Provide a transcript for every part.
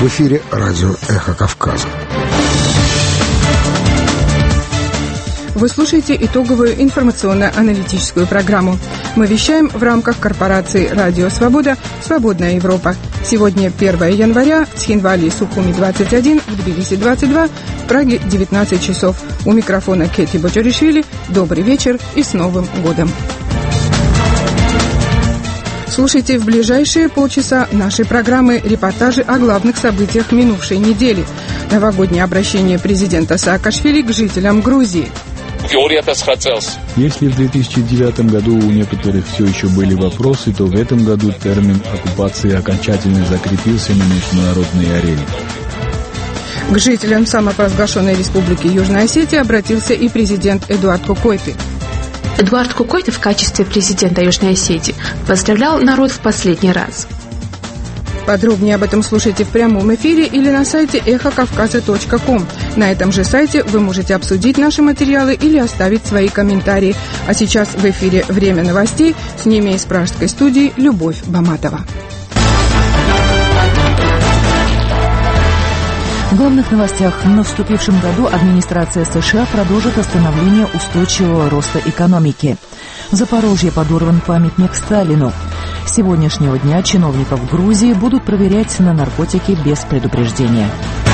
В эфире радио «Эхо Кавказа». Вы слушаете итоговую информационно-аналитическую программу. Мы вещаем в рамках корпорации «Радио Свобода. Свободная Европа». Сегодня 1 января, в Цхинвале, Сухуми 21, в Тбилиси 22, в Праге 19 часов. У микрофона Кети Бочаришвили. Добрый вечер и с Новым годом! Слушайте в ближайшие полчаса нашей программы репортажи о главных событиях минувшей недели. Новогоднее обращение президента Саакашвили к жителям Грузии. Если в 2009 году у некоторых все еще были вопросы, то в этом году термин оккупации окончательно закрепился на международной арене. К жителям самопровозглашенной республики Южная Осетия обратился и президент Эдуард Кокойты. Эдуард Кокойты в качестве президента Южной Осетии поздравлял народ в последний раз. Подробнее об этом слушайте в прямом эфире или на сайте эхокавказа.ком. На этом же сайте вы можете обсудить наши материалы или оставить свои комментарии. А сейчас в эфире «Время новостей», с ними из пражской студии Любовь Баматова. В главных новостях. В наступившем году администрация США продолжит остановление устойчивого роста экономики. В Запорожье подорван памятник Сталину. С сегодняшнего дня чиновников Грузии будут проверять на наркотики без предупреждения.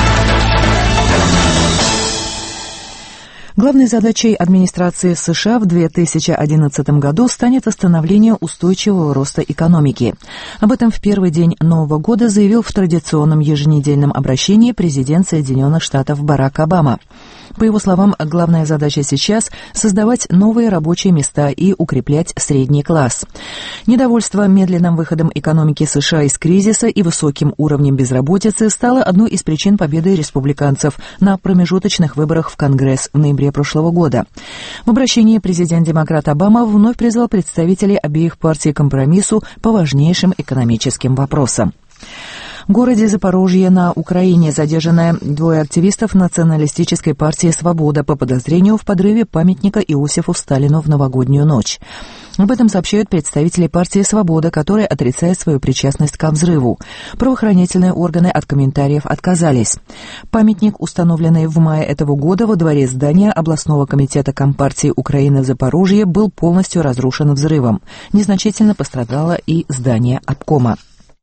Главной задачей администрации США в 2011 году станет остановление устойчивого роста экономики. Об этом в первый день Нового года заявил в традиционном еженедельном обращении президент Соединенных Штатов Барак Обама. По его словам, главная задача сейчас – создавать новые рабочие места и укреплять средний класс. Недовольство медленным выходом экономики США из кризиса и высоким уровнем безработицы стало одной из причин победы республиканцев на промежуточных выборах в Конгресс в ноябре прошлого года. В обращении президент-демократ Обама вновь призвал представителей обеих партий к компромиссу по важнейшим экономическим вопросам. В городе Запорожье на Украине задержаны двое активистов националистической партии «Свобода» по подозрению в подрыве памятника Иосифу Сталину в новогоднюю ночь. Об этом сообщают представители партии «Свобода», которые отрицают свою причастность к взрыву. Правоохранительные органы от комментариев отказались. Памятник, установленный в мае этого года во дворе здания областного комитета Компартии Украины в Запорожье, был полностью разрушен взрывом. Незначительно пострадало и здание обкома.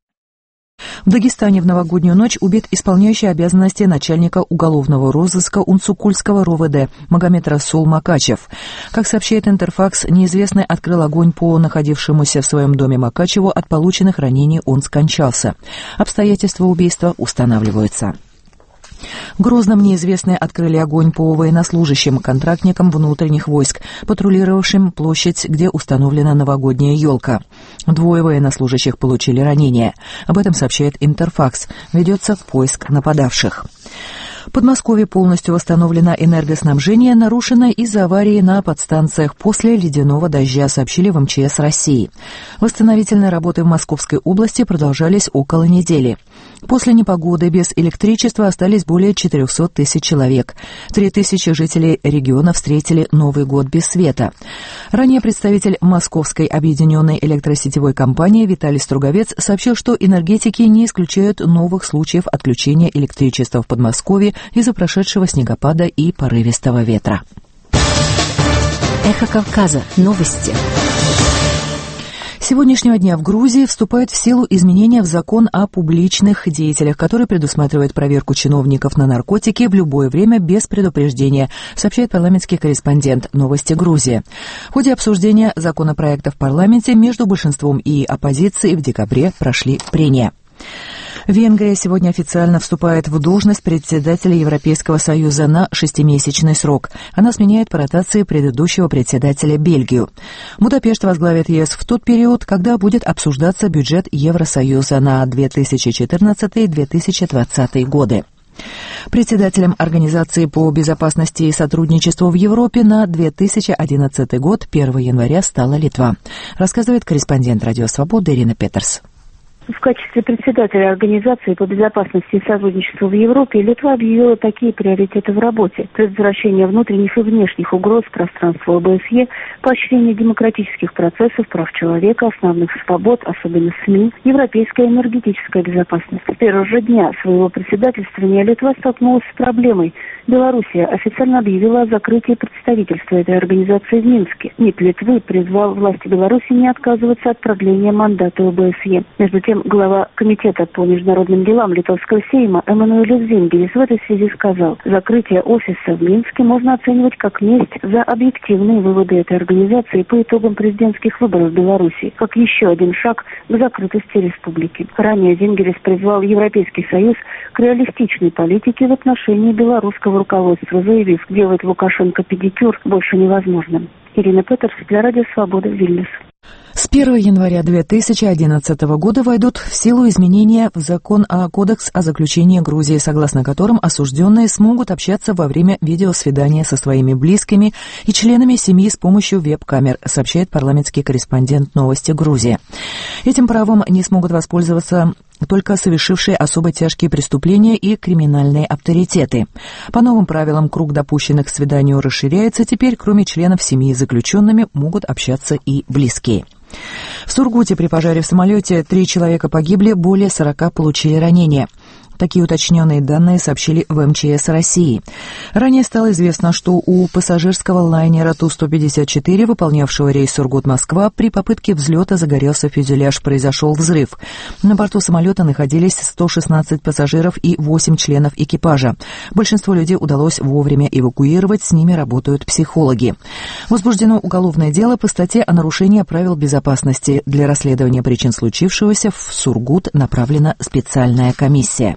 В Дагестане в новогоднюю ночь убит исполняющий обязанности начальника уголовного розыска Унцукульского РОВД Магомед Расул Макачев. Как сообщает Интерфакс, неизвестный открыл огонь по находившемуся в своем доме Макачеву. От полученных ранений он скончался. Обстоятельства убийства устанавливаются. В Грозном неизвестные открыли огонь по военнослужащим, контрактникам внутренних войск, патрулировавшим площадь, где установлена новогодняя елка. Двое военнослужащих получили ранения. Об этом сообщает Интерфакс. Ведется поиск нападавших. В Подмосковье полностью восстановлено энергоснабжение, нарушенное из-за аварии на подстанциях после ледяного дождя, сообщили в МЧС России. Восстановительные работы в Московской области продолжались около недели. После непогоды без электричества остались более 400 тысяч человек. 3000 жителей региона встретили Новый год без света. Ранее представитель Московской объединенной электросетевой компании Виталий Струговец сообщил, что энергетики не исключают новых случаев отключения электричества в Подмосковье из-за прошедшего снегопада и порывистого ветра. Эхо Кавказа. Новости. С сегодняшнего дня в Грузии вступают в силу изменения в закон о публичных деятелях, который предусматривает проверку чиновников на наркотики в любое время без предупреждения, сообщает парламентский корреспондент «Новости Грузии». В ходе обсуждения законопроекта в парламенте между большинством и оппозицией в декабре прошли прения. Венгрия сегодня официально вступает в должность председателя Европейского Союза на 6-месячный срок. Она сменяет по ротации предыдущего председателя Бельгию. Будапешт возглавит ЕС в тот период, когда будет обсуждаться бюджет Евросоюза на 2014-2020 годы. Председателем Организации по безопасности и сотрудничеству в Европе на 2011 год 1 января стала Литва, рассказывает корреспондент Радио Свобода Ирина Петерс. В качестве председателя Организации по безопасности и сотрудничеству в Европе Литва объявила такие приоритеты в работе: предотвращение внутренних и внешних угроз пространства ОБСЕ, поощрение демократических процессов, прав человека, основных свобод, особенно СМИ, европейская энергетическая безопасность. С первого же дня своего председательствования Литва столкнулась с проблемой. Белоруссия официально объявила о закрытии представительства этой организации в Минске. МИД Литвы призвал власти Беларуси не отказываться от продления мандата ОБСЕ. Между тем, глава Комитета по международным делам Литовского Сейма Эммануэль Зингерис в этой связи сказал: закрытие офиса в Минске можно оценивать как месть за объективные выводы этой организации по итогам президентских выборов в Беларуси, как еще один шаг к закрытости республики. Ранее Зингерис призвал Европейский Союз к реалистичной политике в отношении белорусского руководства, заявив: делать Лукашенко педикюр больше невозможно. Ирина Петерс для Радио Свобода, Вильнюс. С 1 января 2011 года войдут в силу изменения в закон о Кодекс о заключении Грузии, согласно которым осужденные смогут общаться во время видеосвидания со своими близкими и членами семьи с помощью веб-камер, сообщает парламентский корреспондент «Новости Грузии». Этим правом не смогут воспользоваться только совершившие особо тяжкие преступления и криминальные авторитеты. По новым правилам круг допущенных к свиданию расширяется. Теперь, кроме членов семьи с заключенными, могут общаться и близкие. В Сургуте при пожаре в самолете 3 человека погибли, более 40 получили ранения. Такие уточненные данные сообщили в МЧС России. Ранее стало известно, что у пассажирского лайнера Ту-154, выполнявшего рейс Сургут-Москва, при попытке взлета загорелся фюзеляж, произошел взрыв. На борту самолета находились 116 пассажиров и 8 членов экипажа. Большинство людей удалось вовремя эвакуировать, с ними работают психологи. Возбуждено уголовное дело по статье о нарушении правил безопасности. Для расследования причин случившегося в Сургут направлена специальная комиссия.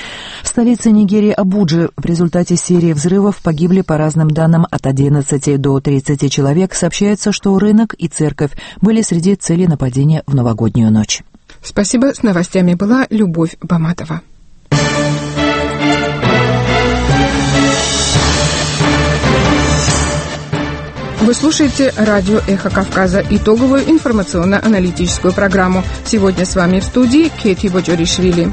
В столице Нигерии Абуджи в результате серии взрывов погибли, по разным данным, от 11 до 30 человек. Сообщается, что рынок и церковь были среди целей нападения в новогоднюю ночь. Спасибо. С новостями была Любовь Баматова. Вы слушаете радио «Эхо Кавказа», итоговую информационно-аналитическую программу. Сегодня с вами в студии Кэти Боджоришвили.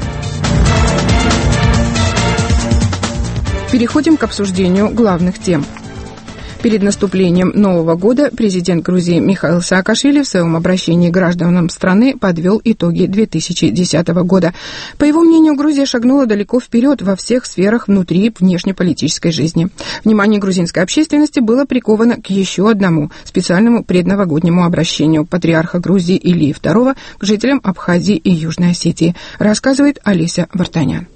Переходим к обсуждению главных тем. Перед наступлением Нового года президент Грузии Михаил Саакашвили в своем обращении к гражданам страны подвел итоги 2010 года. По его мнению, Грузия шагнула далеко вперед во всех сферах внутри внешнеполитической жизни. Внимание грузинской общественности было приковано к еще одному специальному предновогоднему обращению патриарха Грузии Илии II к жителям Абхазии и Южной Осетии, рассказывает Олеся Вартанян.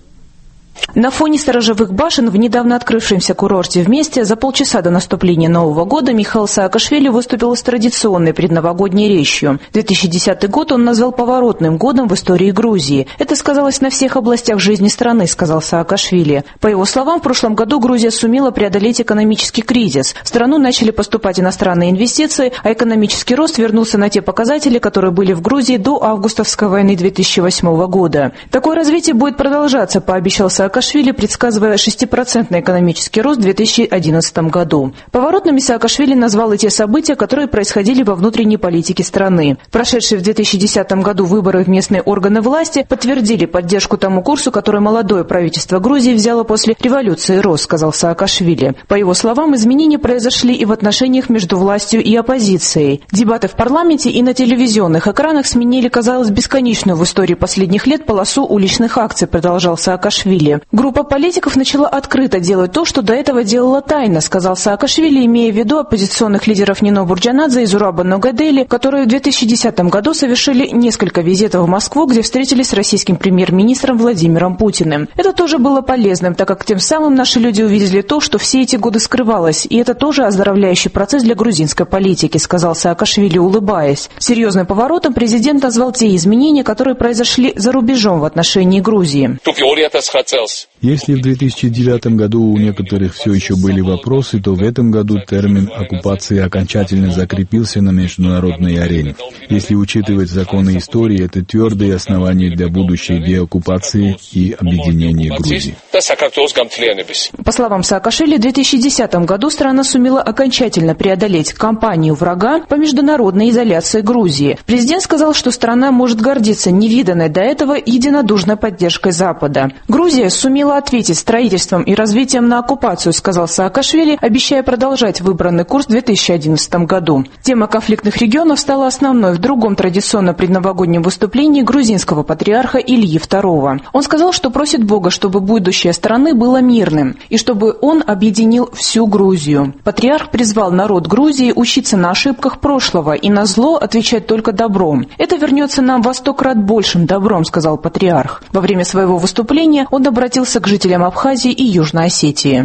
На фоне сторожевых башен в недавно открывшемся курорте «Вместе» за полчаса до наступления Нового года Михаил Саакашвили выступил с традиционной предновогодней речью. 2010 год он назвал поворотным годом в истории Грузии. Это сказалось на всех областях жизни страны, сказал Саакашвили. По его словам, в прошлом году Грузия сумела преодолеть экономический кризис. В страну начали поступать иностранные инвестиции, а экономический рост вернулся на те показатели, которые были в Грузии до августовской войны 2008 года. Такое развитие будет продолжаться, пообещал Саакашвили, предсказывая 6% экономический рост в 2011 году. Поворотными Саакашвили назвал и те события, которые происходили во внутренней политике страны. Прошедшие в 2010 году выборы в местные органы власти подтвердили поддержку тому курсу, который молодое правительство Грузии взяло после революции РОС, сказал Саакашвили. По его словам, изменения произошли и в отношениях между властью и оппозицией. Дебаты в парламенте и на телевизионных экранах сменили, казалось, бесконечную в истории последних лет полосу уличных акций, продолжал Саакашвили. Группа политиков начала открыто делать то, что до этого делала тайно, сказал Саакашвили, имея в виду оппозиционных лидеров Нино Бурджанадзе и Зураба Ногадели, которые в 2010 году совершили несколько визитов в Москву, где встретились с российским премьер-министром Владимиром Путиным. Это тоже было полезным, так как тем самым наши люди увидели то, что все эти годы скрывалось, и это тоже оздоровляющий процесс для грузинской политики, сказал Саакашвили, улыбаясь. Серьезным поворотом президент назвал те изменения, которые произошли за рубежом в отношении Грузии. Если в 2009 году у некоторых все еще были вопросы, то в этом году термин оккупации окончательно закрепился на международной арене. Если учитывать законы истории, это твердые основания для будущей деоккупации и объединения Грузии. По словам Саакашвили, в 2010 году страна сумела окончательно преодолеть кампанию врага по международной изоляции Грузии. Президент сказал, что страна может гордиться невиданной до этого единодушной поддержкой Запада. Грузия сумела ответить строительством и развитием на оккупацию, сказал Саакашвили, обещая продолжать выбранный курс в 2011 году. Тема конфликтных регионов стала основной в другом традиционно предновогоднем выступлении грузинского патриарха Ильи II. Он сказал, что просит Бога, чтобы будущее страны было мирным, и чтобы он объединил всю Грузию. Патриарх призвал народ Грузии учиться на ошибках прошлого и на зло отвечать только добром. «Это вернется нам во 100 крат большим добром», — сказал патриарх. Во время своего выступления он обратился к жителям Абхазии и Южной Осетии.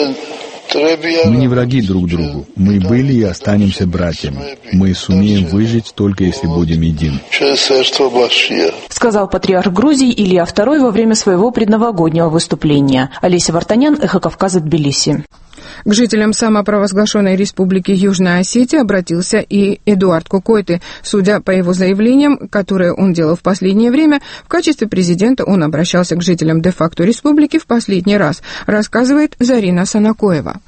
Мы не враги друг другу. Мы были и останемся братьями. Мы сумеем выжить только если будем едины, сказал патриарх Грузии Илья II во время своего предновогоднего выступления. Олеся Вартанян, Эхо Кавказа, Тбилиси. К жителям самопровозглашенной республики Южная Осетия обратился и Эдуард Кукойты. Судя по его заявлениям, которые он делал в последнее время, в качестве президента он обращался к жителям де-факто республики в последний раз, рассказывает Зарина Санакоева.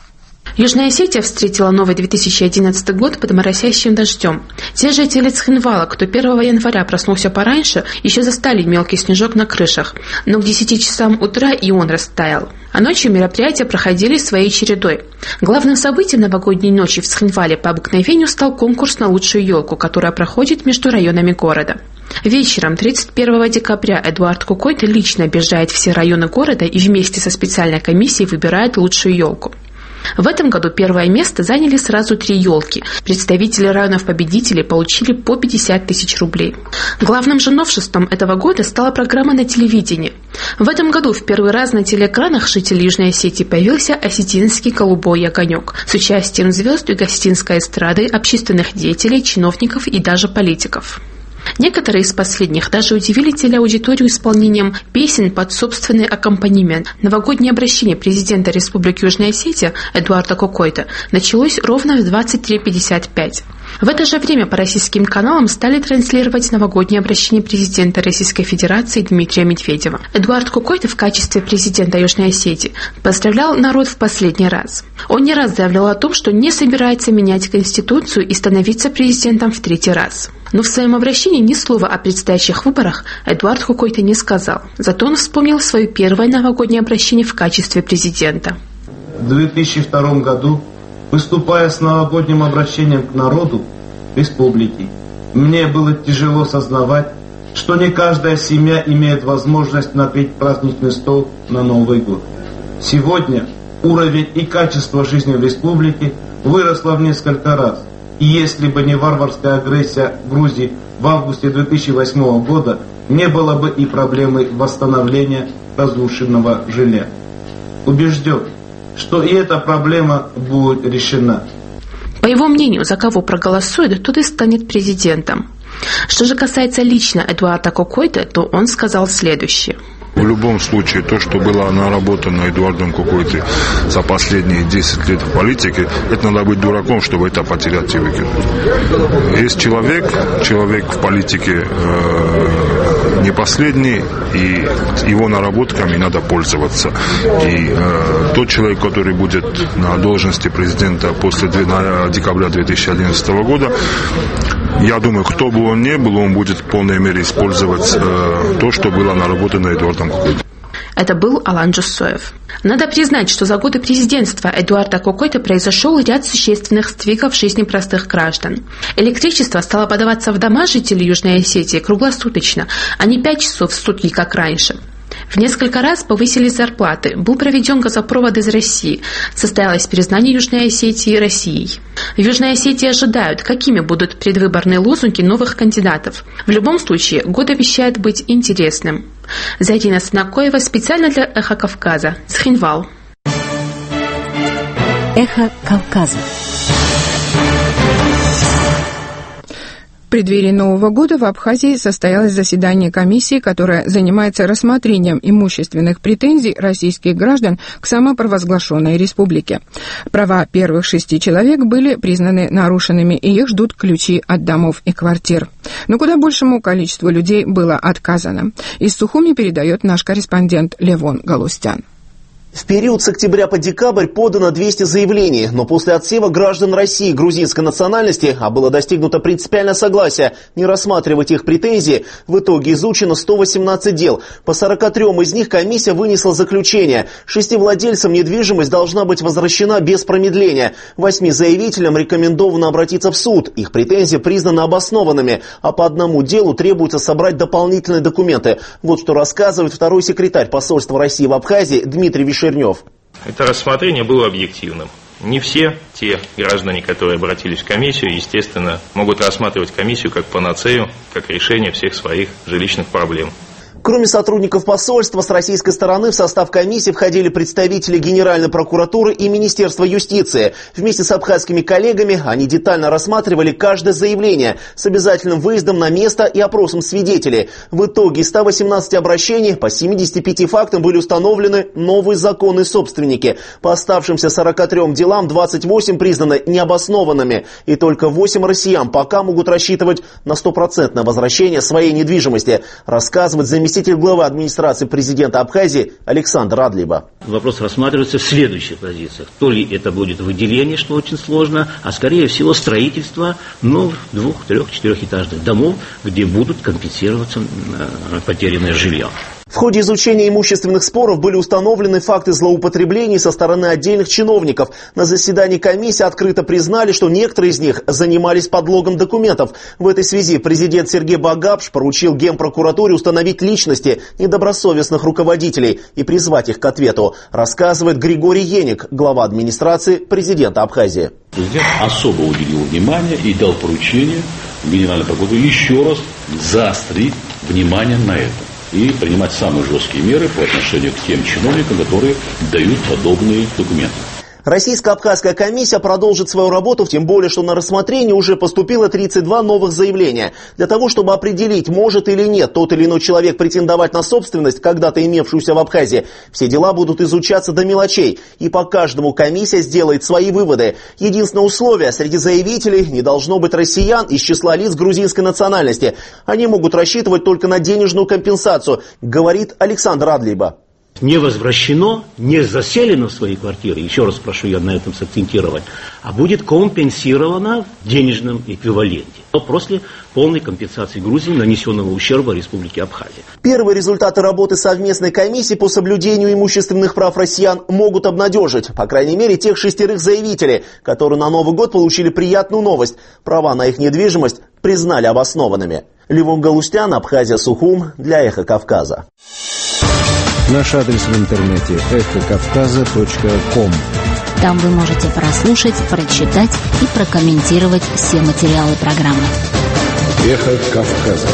Южная Осетия встретила новый 2011 год под моросящим дождем. Те жители Цхинвала, кто 1 января проснулся пораньше, еще застали мелкий снежок на крышах, но к 10 часам утра и он растаял. А ночью мероприятия проходили своей чередой. Главным событием новогодней ночи в Цхинвале по обыкновению стал конкурс на лучшую елку, которая проходит между районами города. Вечером 31 декабря Эдуард Кукойты лично объезжает все районы города и вместе со специальной комиссией выбирает лучшую елку. В этом году первое место заняли сразу 3 елки. Представители районов-победителей получили по 50 тысяч рублей. Главным же новшеством этого года стала программа на телевидении. В этом году в первый раз на телеэкранах жителей Южной Осетии появился осетинский голубой огонек с участием звезд юго-осетинской эстрады, общественных деятелей, чиновников и даже политиков. Некоторые из последних даже удивили телеаудиторию исполнением песен под собственный аккомпанемент. Новогоднее обращение президента Республики Южная Осетия Эдуарда Кукойты началось ровно в 23:55. В это же время по российским каналам стали транслировать новогоднее обращение президента Российской Федерации Дмитрия Медведева. Эдуард Кукойты в качестве президента Южной Осетии поздравлял народ в последний раз. Он не раз заявлял о том, что не собирается менять Конституцию и становиться президентом в 3-й раз. Но в своем обращении ни слова о предстоящих выборах Эдуард Кукойты не сказал. Зато он вспомнил свое первое новогоднее обращение в качестве президента. В 2002 году, выступая с новогодним обращением к народу республики, мне было тяжело сознавать, что не каждая семья имеет возможность накрыть праздничный стол на Новый год. Сегодня уровень и качество жизни в республике выросло в несколько раз. И если бы не варварская агрессия Грузии в августе 2008 года, не было бы и проблемы восстановления разрушенного жилья. Убежден, что и эта проблема будет решена. По его мнению, за кого проголосует, тот и станет президентом. Что же касается лично Эдуарда Кукойты, то он сказал следующее. В любом случае, то, что было наработано Эдуардом Кукойты за последние 10 лет в политике, это надо быть дураком, чтобы это потерять и выкинуть. Есть человек в политике не последний, и его наработками надо пользоваться. И тот человек, который будет на должности президента после декабря 2011 года, я думаю, кто бы он ни был, он будет в полной мере использовать то, что было наработано Эдуардом Кукойтой. Это был Алан Джуссоев. Надо признать, что за годы президентства Эдуарда Кукойты произошел ряд существенных сдвигов в жизни простых граждан. Электричество стало подаваться в дома жителей Южной Осетии круглосуточно, а не 5 часов в сутки, как раньше. В несколько раз повысились зарплаты, был проведен газопровод из России, состоялось признание Южной Осетии Россией. В Южной Осетии ожидают, какими будут предвыборные лозунги новых кандидатов. В любом случае, год обещает быть интересным. Зарина Санакоева специально для Эхо Кавказа, Цхинвал. Эхо Кавказа. В преддверии Нового года в Абхазии состоялось заседание комиссии, которая занимается рассмотрением имущественных претензий российских граждан к самопровозглашенной республике. Права первых 6 человек были признаны нарушенными, и их ждут ключи от домов и квартир. Но куда большему количеству людей было отказано. Из Сухуми передает наш корреспондент Левон Галустян. В период с октября по декабрь подано 200 заявлений, но после отсева граждан России грузинской национальности, а было достигнуто принципиальное согласие не рассматривать их претензии, в итоге изучено 118 дел. По 43 из них комиссия вынесла заключение. 6 владельцам недвижимость должна быть возвращена без промедления. 8 заявителям рекомендовано обратиться в суд. Их претензии признаны обоснованными, а по одному делу требуется собрать дополнительные документы. Вот что рассказывает второй секретарь посольства России в Абхазии Дмитрий Вишернев. Это рассмотрение было объективным. Не все те граждане, которые обратились в комиссию, естественно, могут рассматривать комиссию как панацею, как решение всех своих жилищных проблем. Кроме сотрудников посольства, с российской стороны в состав комиссии входили представители Генеральной прокуратуры и Министерства юстиции. Вместе с абхазскими коллегами они детально рассматривали каждое заявление с обязательным выездом на место и опросом свидетелей. В итоге из 118 обращений по 75 фактам были установлены новые законные собственники. По оставшимся 43 делам 28 признаны необоснованными. И только 8 россиян пока могут рассчитывать на 100% возвращение своей недвижимости, рассказывает заместитель главы администрации президента Абхазии Александр Радлиба. Вопрос рассматривается в следующих позициях. То ли это будет выделение, что очень сложно, а скорее всего строительство новых 2-, 3-, 4-этажных домов, где будут компенсироваться потерянное жилье. В ходе изучения имущественных споров были установлены факты злоупотреблений со стороны отдельных чиновников. На заседании комиссии открыто признали, что некоторые из них занимались подлогом документов. В этой связи президент Сергей Багапш поручил Генпрокуратуре установить личности недобросовестных руководителей и призвать их к ответу, рассказывает Григорий Еник, глава администрации президента Абхазии. Президент особо уделил внимание и дал поручение Генеральной прокуратуре еще раз заострить внимание на это и принимать самые жесткие меры по отношению к тем чиновникам, которые дают подобные документы. Российско-абхазская комиссия продолжит свою работу, тем более, что на рассмотрение уже поступило 32 новых заявления. Для того, чтобы определить, может или нет тот или иной человек претендовать на собственность, когда-то имевшуюся в Абхазии, все дела будут изучаться до мелочей. И по каждому комиссия сделает свои выводы. Единственное условие: среди заявителей не должно быть россиян из числа лиц грузинской национальности. Они могут рассчитывать только на денежную компенсацию, говорит Александр Радлиба. Не возвращено, не заселено в свои квартиры, еще раз прошу я на этом сакцентировать, а будет компенсировано в денежном эквиваленте. После полной компенсации Грузии нанесенного ущерба Республике Абхазия. Первые результаты работы совместной комиссии по соблюдению имущественных прав россиян могут обнадежить, по крайней мере, тех 6 заявителей, которые на Новый год получили приятную новость. Права на их недвижимость признали обоснованными. Левон Галустян, Абхазия, Сухум, для Эхо Кавказа. Наш адрес в интернете эхокавказа.ком. Там вы можете прослушать, прочитать и прокомментировать все материалы программы. Эхо Кавказа.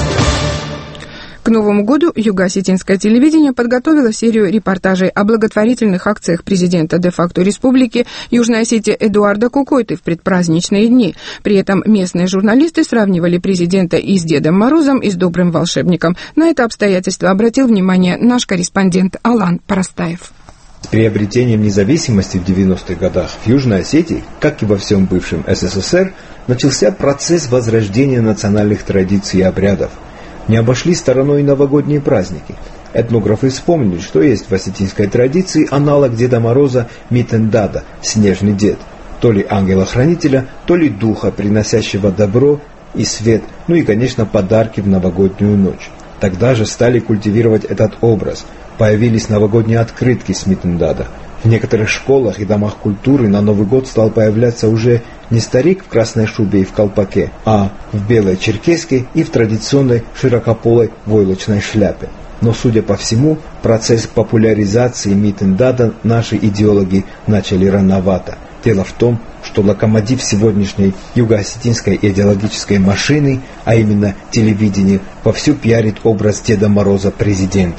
К Новому году Юго-Осетинское телевидение подготовило серию репортажей о благотворительных акциях президента де-факто республики Южной Осетии Эдуарда Кукойты в предпраздничные дни. При этом местные журналисты сравнивали президента и с Дедом Морозом, и с добрым волшебником. На это обстоятельство обратил внимание наш корреспондент Алан Парастаев. С приобретением независимости в 90-х годах в Южной Осетии, как и во всем бывшем СССР, начался процесс возрождения национальных традиций и обрядов. Не обошли стороной новогодние праздники. Этнографы вспомнили, что есть в осетинской традиции аналог Деда Мороза Митендада, снежный дед. То ли ангела-хранителя, то ли духа, приносящего добро и свет, ну и, конечно, подарки в новогоднюю ночь. Тогда же стали культивировать этот образ. Появились новогодние открытки с Митендада. В некоторых школах и домах культуры на Новый год стал появляться уже не старик в красной шубе и в колпаке, а в белой черкеске и в традиционной широкополой войлочной шляпе. Но, судя по всему, процесс популяризации Митендада наши идеологи начали рановато. Дело в том, что локомотив сегодняшней юго-осетинской идеологической машины, а именно телевидение, вовсю пиарит образ Деда Мороза президента.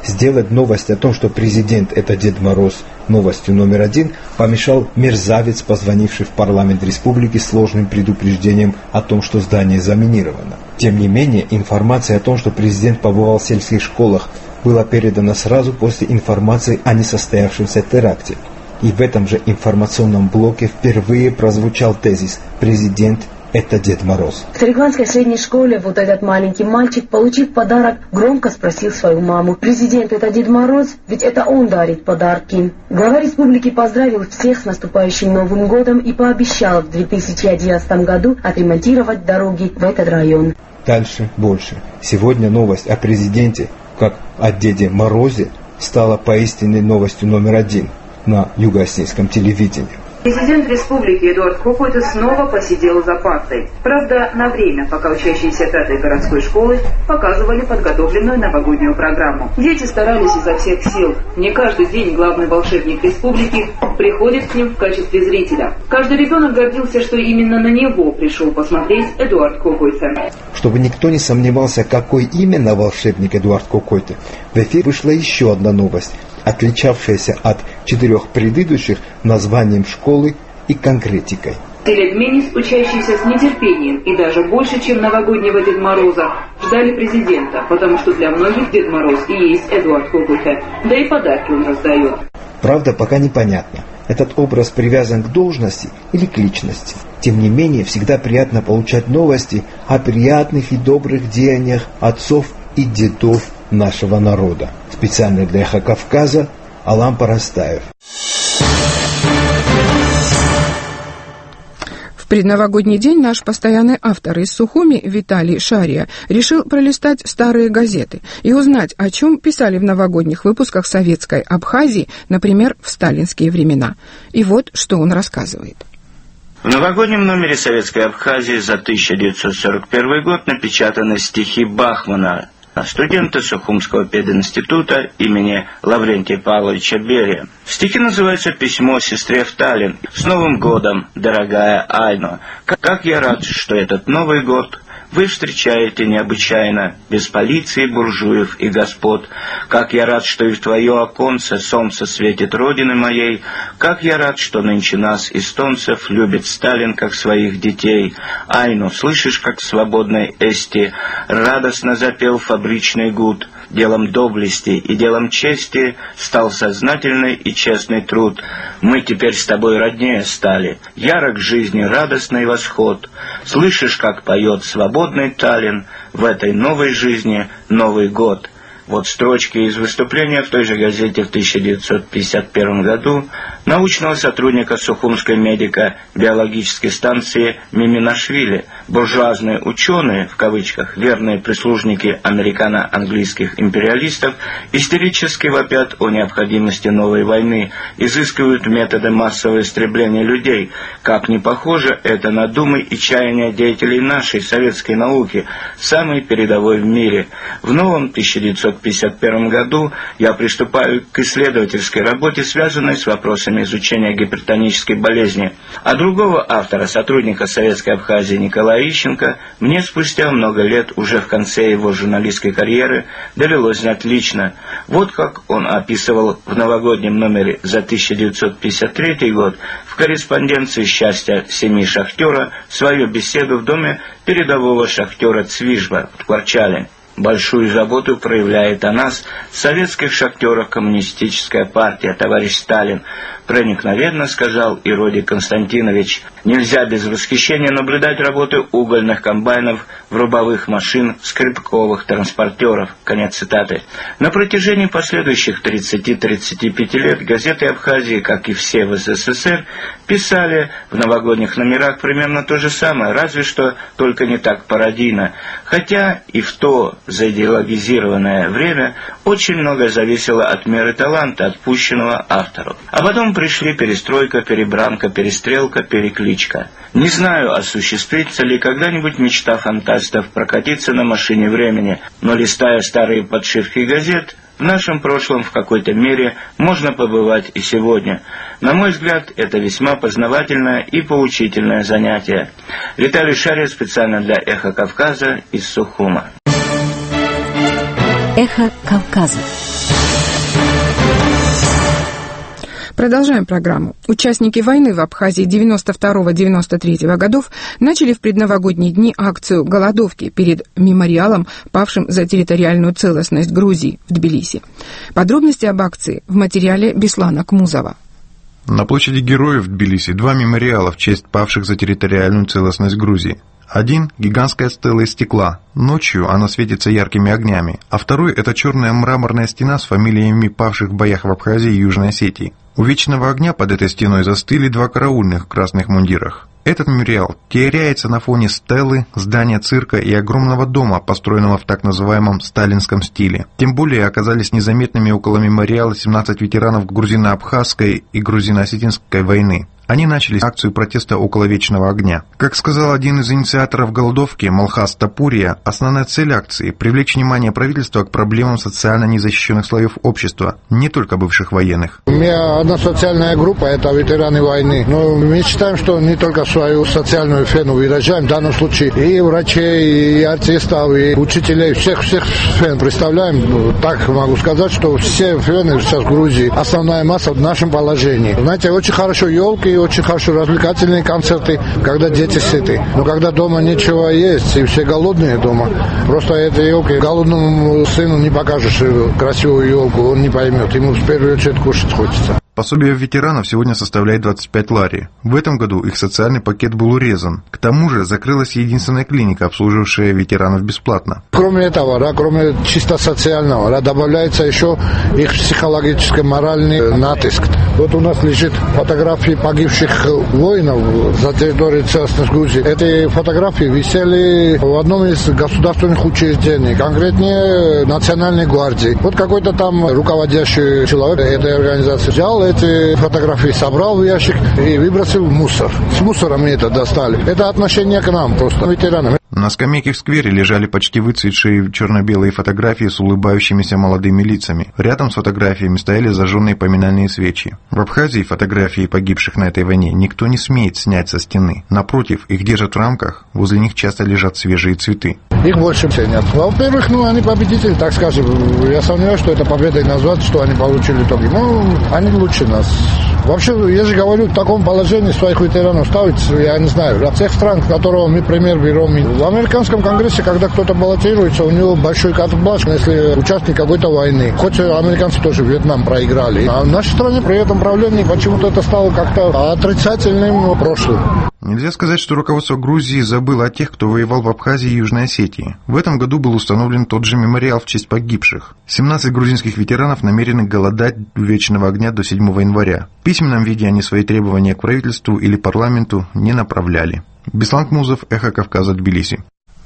Сделать новость о том, что президент – это Дед Мороз, новостью номер один, помешал мерзавец, позвонивший в парламент республики с сложным предупреждением о том, что здание заминировано. Тем не менее, информация о том, что президент побывал в сельских школах, была передана сразу после информации о несостоявшемся теракте. И в этом же информационном блоке впервые прозвучал тезис «Президент – это Дед Мороз». В Царигланской средней школе вот этот маленький мальчик, получив подарок, громко спросил свою маму: «Президент – это Дед Мороз? Ведь это он дарит подарки». Глава республики поздравил всех с наступающим Новым годом и пообещал в 2011 году отремонтировать дороги в этот район. Дальше больше. Сегодня новость о президенте, как о Деде Морозе, стала поистине новостью номер один на юго-осетинском телевидении. Президент республики Эдуард Кокойто снова посидел за партой. Правда, на время, пока учащиеся 5-й городской школы показывали подготовленную новогоднюю программу. Дети старались изо всех сил. Не каждый день главный волшебник республики приходит к ним в качестве зрителя. Каждый ребенок гордился, что именно на него пришел посмотреть Эдуард Кокойто. Чтобы никто не сомневался, какой именно волшебник Эдуард Кокойто, в эфир вышла еще одна новость, отличавшаяся от 4 предыдущих названием школы и конкретикой. Теледменис, учащиеся с нетерпением и даже больше, чем новогоднего Деда Мороза, ждали президента, потому что для многих Дед Мороз и есть Эдуард Кокойто, да и подарки он раздает. Правда, пока непонятно, этот образ привязан к должности или к личности. Тем не менее, всегда приятно получать новости о приятных и добрых деяниях отцов и дедов нашего народа. Специально для «Эхо Кавказа» Алан Парастаев. В предновогодний день наш постоянный автор из Сухуми Виталий Шария решил пролистать старые газеты и узнать, о чем писали в новогодних выпусках советской Абхазии, например, в сталинские времена. И вот что он рассказывает. В новогоднем номере советской Абхазии за 1941 год напечатаны стихи Бахмана, студента Сухумского пединститута имени Лаврентия Павловича Берия. Стихи называются «Письмо сестре в Таллин». «С Новым годом, дорогая Айно! Как я рад, что этот Новый год вы встречаете необычайно, без полиции, буржуев и господ. Как я рад, что и в твое оконце солнце светит родины моей. Как я рад, что нынче нас, эстонцев, любит Сталин, как своих детей. Айну, слышишь, как в свободной Эсти радостно запел фабричный гуд. Делом доблести и делом чести стал сознательный и честный труд. Мы теперь с тобой роднее стали. Ярок жизни радостный восход. Слышишь, как поет свободный Таллин в этой новой жизни Новый год». Вот строчки из выступления в той же газете в 1951 году научного сотрудника Сухумской медико-биологической станции Миминашвили. Буржуазные ученые, в кавычках, верные прислужники американо-английских империалистов, истерически вопят о необходимости новой войны, изыскивают методы массового истребления людей. Как не похоже это на думы и чаяния деятелей нашей советской науки, самой передовой в мире. В новом 1951 году я приступаю к исследовательской работе, связанной с вопросами изучения гипертонической болезни. А другого автора, сотрудника Советской Абхазии Николая Ищенко, мне спустя много лет, уже в конце его журналистской карьеры, довелось знать лично. Вот как он описывал в новогоднем номере за 1953 год в корреспонденции «Счастья семьи шахтера» свою беседу в доме передового шахтера Цвижба в Кварчале. Большую заботу проявляет о нас, советских шахтерах, коммунистическая партия, товарищ Сталин. Проникновенно сказал Иродий Константинович. Нельзя без восхищения наблюдать работу угольных комбайнов, врубовых машин, скребковых транспортеров. Конец цитаты. На протяжении последующих 30-35 лет газеты Абхазии, как и все в СССР, писали в новогодних номерах примерно то же самое, разве что только не так пародийно. Хотя и в то заидеологизированное время очень многое зависело от меры таланта, отпущенного автору. А потом пришли перестройка, перебранка, перестрелка, перекличка. Не знаю, осуществится ли когда-нибудь мечта фантастов прокатиться на машине времени, но листая старые подшивки газет, в нашем прошлом в какой-то мере можно побывать и сегодня. На мой взгляд, это весьма познавательное и поучительное занятие. Виталий Шария специально для «Эхо Кавказа» из Сухума. Эхо Кавказа. Продолжаем программу. Участники войны в Абхазии 92-93 годов начали в предновогодние дни акцию голодовки перед мемориалом павшим за территориальную целостность Грузии в Тбилиси. Подробности об акции в материале Беслана Кмузова. На площади Героев в Тбилиси два мемориала в честь павших за территориальную целостность Грузии. Один – гигантская стела из стекла. Ночью она светится яркими огнями. А второй – это черная мраморная стена с фамилиями павших в боях в Абхазии и Южной Осетии. У вечного огня под этой стеной застыли два караульных в красных мундирах. Этот мемориал теряется на фоне стелы, здания цирка и огромного дома, построенного в так называемом сталинском стиле. Тем более оказались незаметными около мемориала 17 ветеранов грузино-абхазской и грузино-осетинской войны. Они начали акцию протеста около вечного огня. Как сказал один из инициаторов голодовки, Малхас Тапурия, основная цель акции – привлечь внимание правительства к проблемам социально незащищенных слоев общества, не только бывших военных. У меня одна социальная группа – это ветераны войны. Но мы считаем, что не только свою социальную фену выражаем, в данном случае и врачей, и артистов, и учителей, всех фен представляем. Так могу сказать, что все фены сейчас в Грузии, основная масса в нашем положении. Знаете, очень хорошо елки, очень хорошо развлекательные концерты, когда дети сыты. Но когда дома ничего есть, и все голодные дома, просто этой елки голодному сыну не покажешь красивую елку, он не поймет. Ему в первую очередь кушать хочется. Пособие ветеранов сегодня составляет 25 лари. В этом году их социальный пакет был урезан. К тому же закрылась единственная клиника, обслуживавшая ветеранов бесплатно. Кроме этого, кроме чисто социального, добавляется еще их психологический, моральный натиск. Вот у нас лежит фотографии погибших воинов за территорией целостности Грузии. Эти фотографии висели в одном из государственных учреждений, конкретнее Национальной гвардии. Вот какой-то там руководящий человек этой организации взял эти фотографии, собрал в ящик и выбросил в мусор. С мусором мы это достали. Это отношение к нам просто, ветеранам. На скамейке в сквере лежали почти выцветшие черно-белые фотографии с улыбающимися молодыми лицами. Рядом с фотографиями стояли зажженные поминальные свечи. В Абхазии фотографии погибших на этой войне никто не смеет снять со стены. Напротив, их держат в рамках, возле них часто лежат свежие цветы. Их больше ценят. Во-первых, они победители, так скажем. Я сомневаюсь, что это победой назвать, что они получили итоги. Они лучше нас. Вообще, я же говорю, в таком положении своих ветеранов ставить, я не знаю, от всех стран, которого мы пример берем. В американском конгрессе, когда кто-то баллотируется, у него большой карт-бланш, если участник какой-то войны. Хоть американцы тоже Вьетнам проиграли. А в нашей стране при этом правлении почему-то это стало как-то отрицательным прошлым. Нельзя сказать, что руководство Грузии забыло о тех, кто воевал в Абхазии и Южной Осетии. В этом году был установлен тот же мемориал в честь погибших. 17 грузинских ветеранов намерены голодать у вечного огня до 7 января. В письменном виде они свои требования к правительству или парламенту не направляли. Беслан Кмузов, Эхо Кавказа, Тбилиси.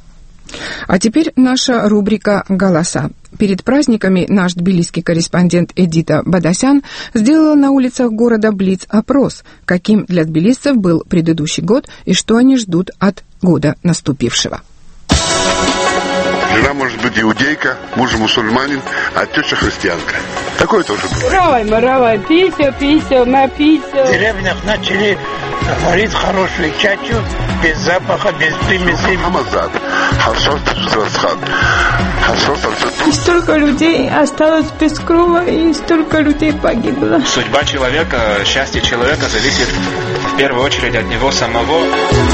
А теперь наша рубрика «Голоса». Перед праздниками наш тбилисский корреспондент Эдита Бадасян сделала на улицах города блиц-опрос, каким для тбилисцев был предыдущий год и что они ждут от года наступившего. Жена может быть иудейка, муж мусульманин, а теща христианка. Такое тоже бывает. Равай, пися, напися. В деревнях начали варить хорошую чачу, без запаха, без примесей. Хамазад, харшот, сразхан. И столько людей осталось без крова, и столько людей погибло. Судьба человека, счастье человека зависит в первую очередь от него самого.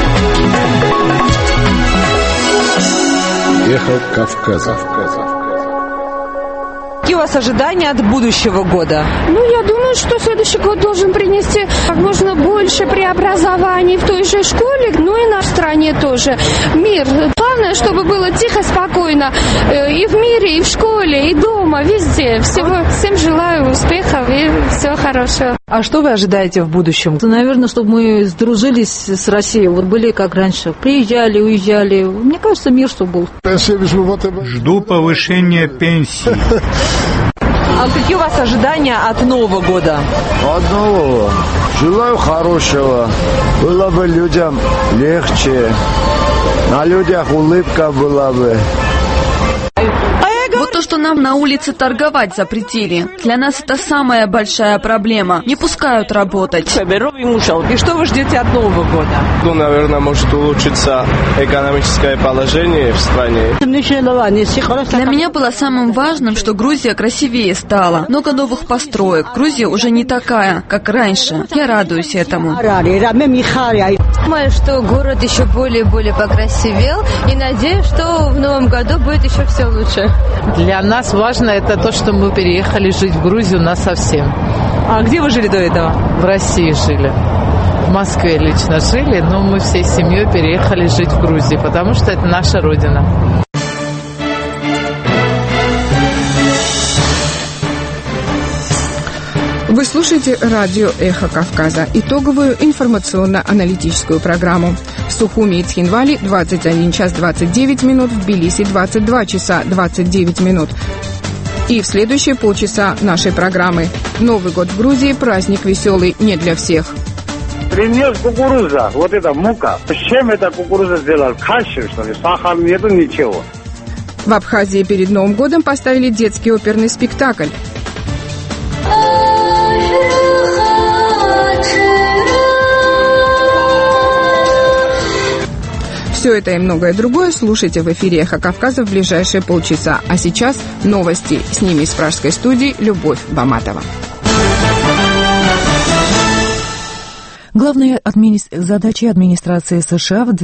Эхо Кавказа. Какие у вас ожидания от будущего года? Я думаю, что следующий год должен принести как можно больше преобразований в той же школе, и на стране тоже. Мир. Главное, чтобы было тихо, спокойно. И в мире, и в школе, и дома, везде. Всем желаю успехов и всего хорошего. А что вы ожидаете в будущем? Наверное, чтобы мы сдружились с Россией. Были как раньше. Приезжали, уезжали. Мне кажется, мир что был. Жду повышения пенсии. А какие у вас ожидания от Нового года? От Нового. Желаю хорошего. Было бы людям легче. На людях улыбка была бы. Вот то, что нам на улице торговать запретили. Для нас это самая большая проблема. Не пускают работать. И что вы ждете от Нового года? Наверное, может улучшиться экономическое положение в стране. Для меня было самым важным, что Грузия красивее стала. Много новых построек. Грузия уже не такая, как раньше. Я радуюсь этому. Думаю, что город еще более покрасивел. И надеюсь, что в новом году будет еще все лучше. Для нас важно это то, что мы переехали жить в Грузию насовсем. А где вы жили до этого? В России жили. В Москве лично жили, но мы всей семьей переехали жить в Грузию, потому что это наша родина. Вы слушаете радио «Эхо Кавказа», итоговую информационно-аналитическую программу. В Сухуми и Цхинвале 21 час 29 минут, в Тбилиси 22 часа 29 минут. И в следующие полчаса нашей программы. Новый год в Грузии – праздник веселый не для всех. Принес кукуруза, вот это мука. С чем эта кукуруза сделала? Каши, что ли? Сахара нету, ничего. В Абхазии перед Новым годом поставили детский оперный спектакль. Все это и многое другое слушайте в эфире «Эхо Кавказа» в ближайшие полчаса. А сейчас новости. С ними из пражской студии Любовь Баматова. Главной задачей администрации США в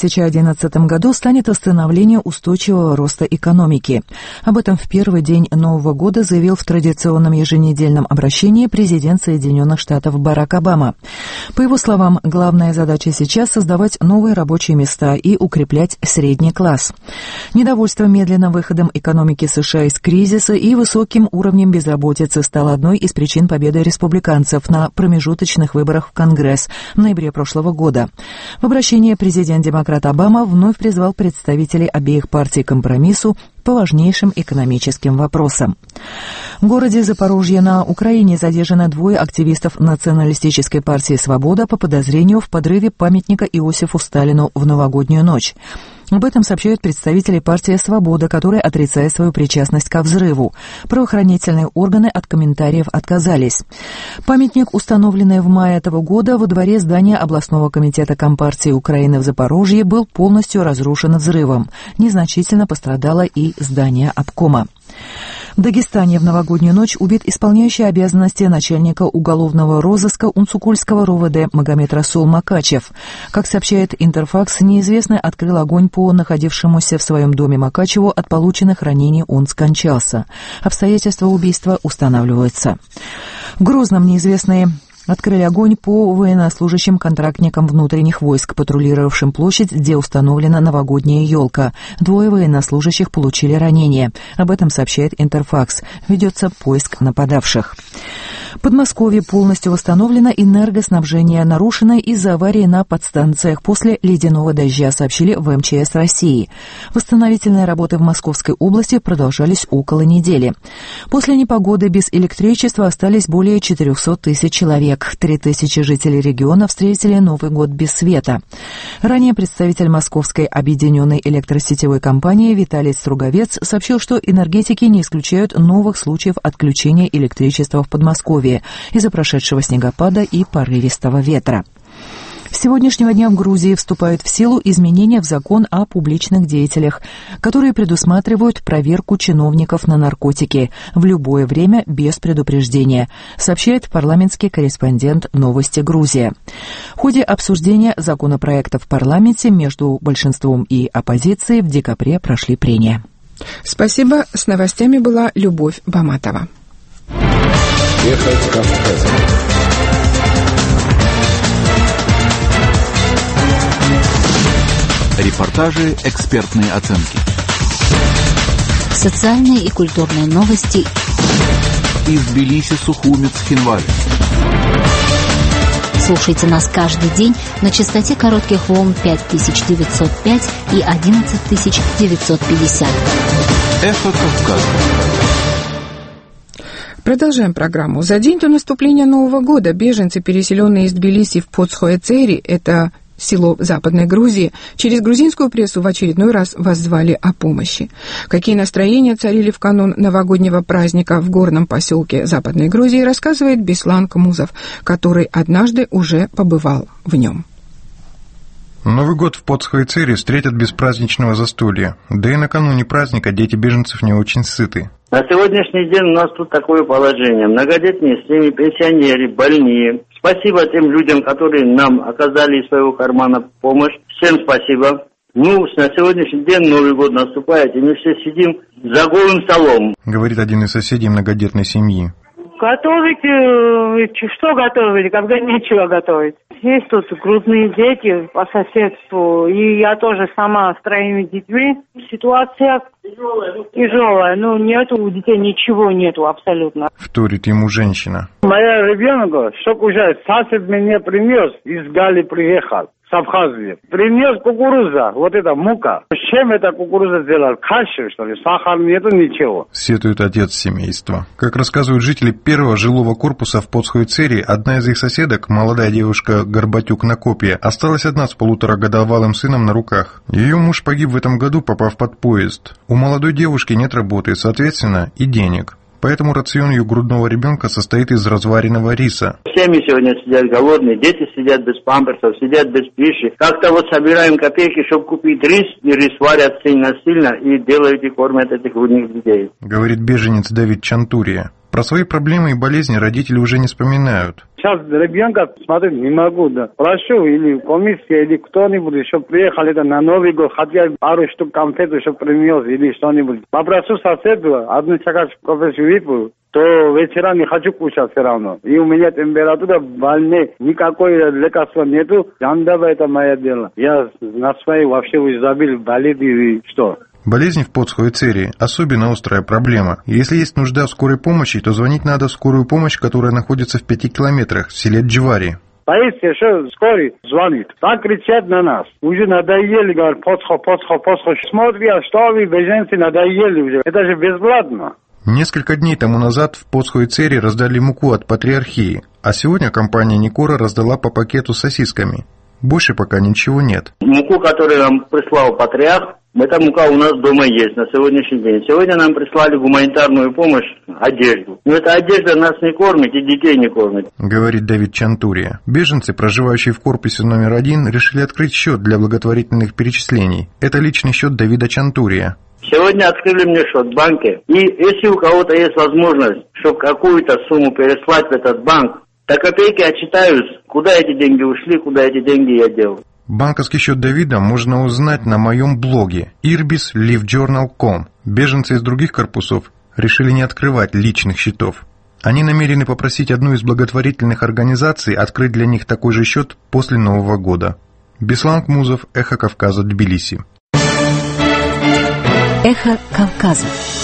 2011 году станет остановление устойчивого роста экономики. Об этом в первый день Нового года заявил в традиционном еженедельном обращении президент Соединенных Штатов Барак Обама. По его словам, главная задача сейчас – создавать новые рабочие места и укреплять средний класс. Недовольство медленным выходом экономики США из кризиса и высоким уровнем безработицы стало одной из причин победы республиканцев на промежуточных выборах в Конгресс в ноябре прошлого года. В обращении президент-демократ Обама вновь призвал представителей обеих партий к компромиссу по важнейшим экономическим вопросам. В городе Запорожье на Украине задержаны двое активистов националистической партии «Свобода» по подозрению в подрыве памятника Иосифу Сталину в новогоднюю ночь. Об этом сообщают представители партии «Свобода», которые отрицают свою причастность ко взрыву. Правоохранительные органы от комментариев отказались. Памятник, установленный в мае этого года во дворе здания областного комитета Компартии Украины в Запорожье, был полностью разрушен взрывом. Незначительно пострадало и здание обкома. В Дагестане в новогоднюю ночь убит исполняющий обязанности начальника уголовного розыска Унцукульского РОВД Магомед Расул Макачев. Как сообщает Интерфакс, неизвестный открыл огонь по находившемуся в своем доме Макачеву. От полученных ранений он скончался. Обстоятельства убийства устанавливаются. В Грозном неизвестные открыли огонь по военнослужащим-контрактникам внутренних войск, патрулировавшим площадь, где установлена новогодняя елка. Двое военнослужащих получили ранения. Об этом сообщает Интерфакс. Ведется поиск нападавших. В Подмосковье полностью восстановлено энергоснабжение, нарушенное из-за аварии на подстанциях после ледяного дождя, сообщили в МЧС России. Восстановительные работы в Московской области продолжались около недели. После непогоды без электричества остались более 400 тысяч человек. 3000 жителей региона встретили Новый год без света. Ранее представитель Московской объединенной электросетевой компании Виталий Струговец сообщил, что энергетики не исключают новых случаев отключения электричества в Подмосковье из-за прошедшего снегопада и порывистого ветра. С сегодняшнего дня в Грузии вступают в силу изменения в закон о публичных деятелях, которые предусматривают проверку чиновников на наркотики в любое время без предупреждения, сообщает парламентский корреспондент «Новости Грузия». В ходе обсуждения законопроекта в парламенте между большинством и оппозицией в декабре прошли прения. Спасибо. С новостями была Любовь Баматова. Эхо Кавказа. Репортажи, экспертные оценки. Социальные и культурные новости. Из Тбилиси, Сухуми, Цхинвали. Слушайте нас каждый день на частоте коротких волн 5905 и 11950. Эхо Кавказа. Продолжаем программу. За день до наступления Нового года беженцы, переселенные из Тбилиси в Подсхоэцери, это село в Западной Грузии, через грузинскую прессу в очередной раз воззвали о помощи. Какие настроения царили в канун новогоднего праздника в горном поселке Западной Грузии, рассказывает Беслан Кмузов, который однажды уже побывал в нем. Новый год в Подсхойцере встретят без праздничного застолья. Да и накануне праздника дети беженцев не очень сыты. На сегодняшний день у нас тут такое положение. Многодетные семьи, пенсионеры, больные. Спасибо тем людям, которые нам оказали из своего кармана помощь. Всем спасибо. На сегодняшний день Новый год наступает, и мы все сидим за голым столом. Говорит один из соседей многодетной семьи. Готовить, что готовили, когда нечего готовить. Есть тут крупные дети по соседству, и я тоже сама с 3 детьми. Ситуация тяжелая, нету у детей ничего нету абсолютно. Вторит ему женщина. Моя ребенка, чтоб уже сосед меня принес, из Гали приехал. С Абхазии. Принес кукуруза, вот это мука. С чем это кукуруза сделал? Каши, что ли? Сахар нету, ничего. Сетует отец семейства. Как рассказывают жители первого жилого корпуса в Подсхойцере, одна из их соседок, молодая девушка Горбатюк Накопья, осталась одна с 1,5-годовалым сыном на руках. Ее муж погиб в этом году, попав под поезд. У молодой девушки нет работы, соответственно, и денег. Поэтому рацион ее грудного ребенка состоит из разваренного риса. Семьи сегодня сидят голодные, дети сидят без памперсов, сидят без пищи. Как-то собираем копейки, чтобы купить рис, и рис варят сильно-сильно и делают и кормят этих грудных детей. Говорит беженец Давид Чантурия. Про свои проблемы и болезни родители уже не вспоминают. Сейчас ребенка смотреть не могу, да. Прошу, или комиссия, или кто-нибудь, чтобы приехали на Новый год, хотя пару штук конфету, чтобы принес, или что-нибудь. Попрошу соседу, одну чашку кофе выпил, то вечера не хочу кушать все равно. И у меня температура больная, никакой лекарства нету. Жандава это мое дело. Я на своей вообще уже забил, болит и что. Болезнь в Подсхойцере – особенно острая проблема. Если есть нужда в скорой помощи, то звонить надо в скорую помощь, которая находится в 5 километрах, в селе Дживари. Полиция что скорый звонит, так кричат на нас. Уже надоели, говорят, Подсхо. Смотри, что вы, беженцы, надоели уже. Это же бесплатно. Несколько дней тому назад в Подсхойцере раздали муку от патриархии, а сегодня компания Никора раздала по пакету с сосисками. Больше пока ничего нет. Муку, которую нам прислал патриарх, эта мука у нас дома есть на сегодняшний день. Сегодня нам прислали гуманитарную помощь, одежду. Но эта одежда нас не кормит и детей не кормит. Говорит Давид Чантурия. Беженцы, проживающие в корпусе номер 1, решили открыть счет для благотворительных перечислений. Это личный счет Давида Чантурия. Сегодня открыли мне счет в банке. И если у кого-то есть возможность, чтобы какую-то сумму переслать в этот банк, до копейки отчитаюсь, куда эти деньги ушли, куда эти деньги я делал. Банковский счет Давида можно узнать на моем блоге irbislivejournal.com. Беженцы из других корпусов решили не открывать личных счетов. Они намерены попросить одну из благотворительных организаций открыть для них такой же счет после Нового года. Беслан Кмузов, Эхо Кавказа, Тбилиси. Эхо Кавказа.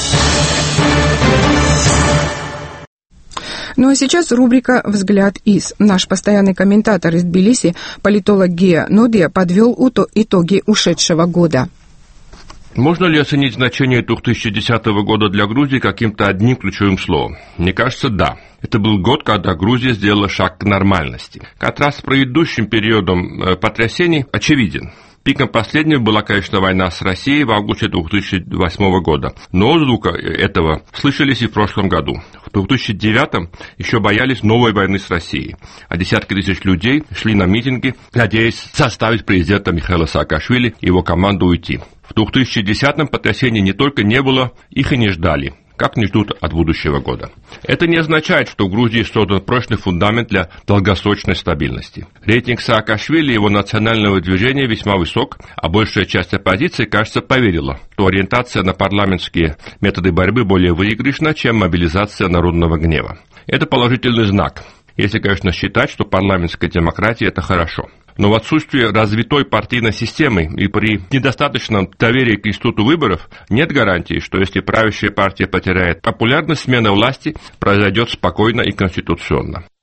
Ну а сейчас рубрика «Взгляд из». Наш постоянный комментатор из Тбилиси, политолог Гия Нодия, подвел итоги ушедшего года. Можно ли оценить значение 2010 года для Грузии каким-то одним ключевым словом? Мне кажется, да. Это был год, когда Грузия сделала шаг к нормальности. Контраст с предыдущим периодом потрясений очевиден. Пиком последнего была, конечно, война с Россией в августе 2008 года. Но отзвука этого слышались и в прошлом году. В 2009 еще боялись новой войны с Россией. А десятки тысяч людей шли на митинги, надеясь заставить президента Михаила Саакашвили и его команду уйти. В 2010-м потрясений не только не было, их и не ждали. Как не ждут от будущего года. Это не означает, что в Грузии создан прочный фундамент для долгосрочной стабильности. Рейтинг Саакашвили и его национального движения весьма высок, а большая часть оппозиции, кажется, поверила, что ориентация на парламентские методы борьбы более выигрышна, чем мобилизация народного гнева. Это положительный знак, если, конечно, считать, что парламентская демократия – это хорошо. Но в отсутствии развитой партийной системы и при недостаточном доверии к институту выборов нет гарантии, что если правящая партия потеряет популярность, смена власти произойдет спокойно и конституционно.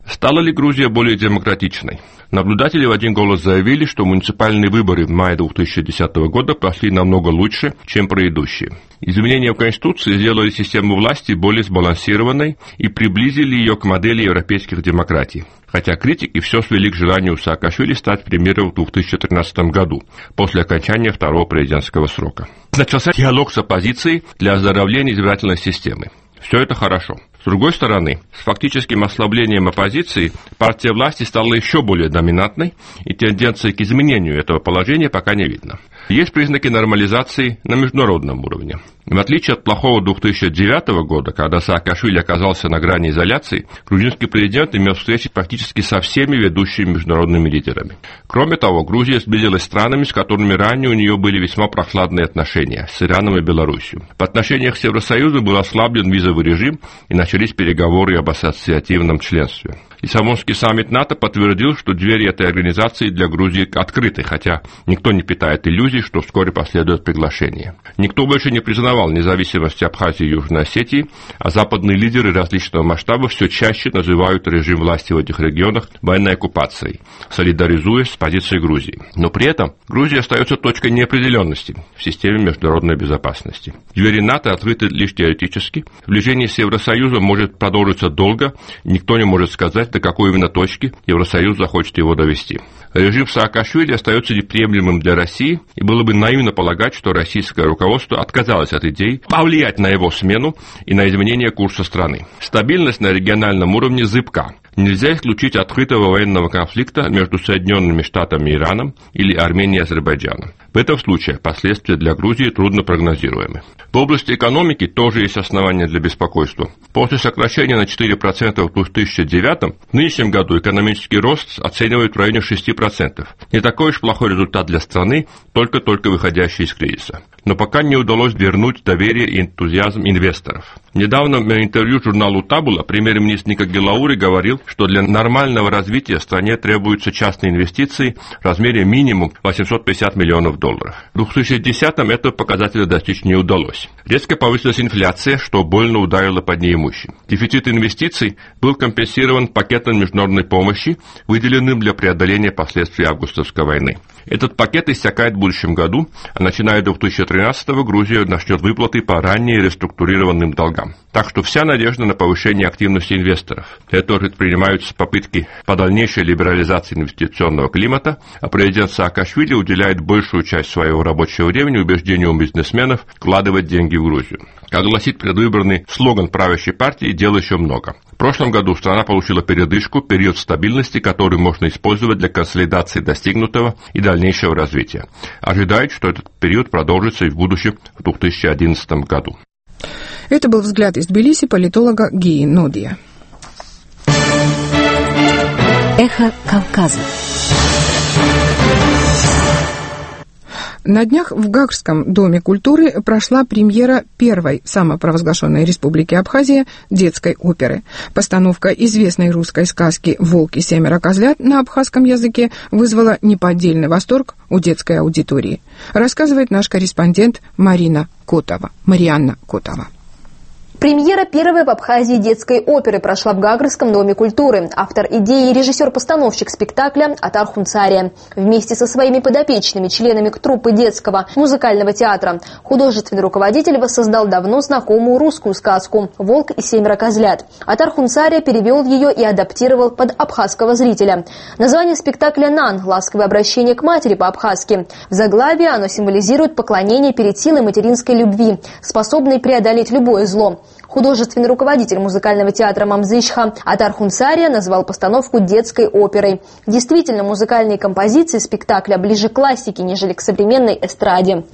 Стала ли Грузия более демократичной? Наблюдатели в один голос заявили, что муниципальные выборы в мае 2010 года прошли намного лучше, чем предыдущие. Изменения в Конституции сделали систему власти более сбалансированной и приблизили ее к модели европейских демократий. Хотя критики все свели к желанию Саакашвили стать премьером в 2013 году, после окончания второго президентского срока. Начался диалог с оппозицией для оздоровления избирательной системы. Все это хорошо. С другой стороны, с фактическим ослаблением оппозиции партия власти стала еще более доминантной, и тенденции к изменению этого положения пока не видно. Есть признаки нормализации на международном уровне. В отличие от плохого 2009 года, когда Саакашвили оказался на грани изоляции, грузинский президент имел встречи практически со всеми ведущими международными лидерами. Кроме того, Грузия сблизилась с странами, с которыми ранее у нее были весьма прохладные отношения, с Ираном и Белоруссией. В отношениях с Евросоюзом был ослаблен визовый режим и начались переговоры об ассоциативном членстве. Лиссабонский саммит НАТО подтвердил, что двери этой организации для Грузии открыты, хотя никто не питает иллюзий, что вскоре последует приглашение. Никто больше не признавал независимости Абхазии и Южной Осетии, а западные лидеры различного масштаба все чаще называют режим власти в этих регионах военной оккупацией, солидаризуясь с позицией Грузии. Но при этом Грузия остается точкой неопределенности в системе международной безопасности. Двери НАТО открыты лишь теоретически, сближение с Евросоюзом может продолжиться долго, никто не может сказать, до какой именно точки Евросоюз захочет его довести. Режим Саакашвили остается неприемлемым для России, и было бы наивно полагать, что российское руководство отказалось от идей повлиять на его смену и на изменение курса страны. Стабильность на региональном уровне зыбка. Нельзя исключить открытого военного конфликта между Соединенными Штатами и Ираном или Арменией и Азербайджаном. В этом случае последствия для Грузии трудно прогнозируемы. В области экономики тоже есть основания для беспокойства. После сокращения на 4% в 2009 в нынешнем году экономический рост оценивают в районе 6%. Не такой уж плохой результат для страны, только-только выходящей из кризиса. Но пока не удалось вернуть доверие и энтузиазм инвесторов. Недавно в интервью журналу «Табула» премьер-министр Ника Гелаури говорил, что для нормального развития стране требуются частные инвестиции в размере минимум $850 миллионов. В 2010-м этого показателя достичь не удалось. Резко повысилась инфляция, что больно ударило по неимущим. Дефицит инвестиций был компенсирован пакетом международной помощи, выделенным для преодоления последствий августовской войны. Этот пакет иссякает в будущем году, а начиная с 2013-го Грузия начнет выплаты по ранее реструктурированным долгам. Так что вся надежда на повышение активности инвесторов. Для этого предпринимаются попытки по дальнейшей либерализации инвестиционного климата, а президент Саакашвили уделяет большую часть своего рабочего времени убеждению бизнесменов вкладывать деньги в Грузию. Как гласит предвыборный слоган правящей партии, дел еще много. В прошлом году страна получила передышку, период стабильности, который можно использовать для консолидации достигнутого и дальнейшего развития. Ожидает, что этот период продолжится и в будущем, в 2011 году. Это был взгляд из Тбилиси политолога Гии Нодия. Эхо Кавказа. На днях в Гаагском доме культуры прошла премьера первой самопровозглашенной республики Абхазия детской оперы. Постановка известной русской сказки «Волк и семеро козлят» на абхазском языке вызвала неподдельный восторг у детской аудитории, рассказывает наш корреспондент Марианна Котова. Премьера первой в Абхазии детской оперы прошла в Гаагском доме культуры. Автор идеи и режиссер-постановщик спектакля Атар Хунцария. Вместе со своими подопечными, членами труппы детского музыкального театра, художественный руководитель воссоздал давно знакомую русскую сказку «Волк и семеро козлят». Атар Хунцария перевел ее и адаптировал под абхазского зрителя. Название спектакля «Нан» – ласковое обращение к матери по-абхазски. В заглавии оно символизирует поклонение перед силой материнской любви, способной преодолеть любое зло. Художественный руководитель музыкального театра Мамзычха Атар Хунцария назвал постановку детской оперой. Действительно, музыкальные композиции спектакля ближе к классике, нежели к современной эстраде.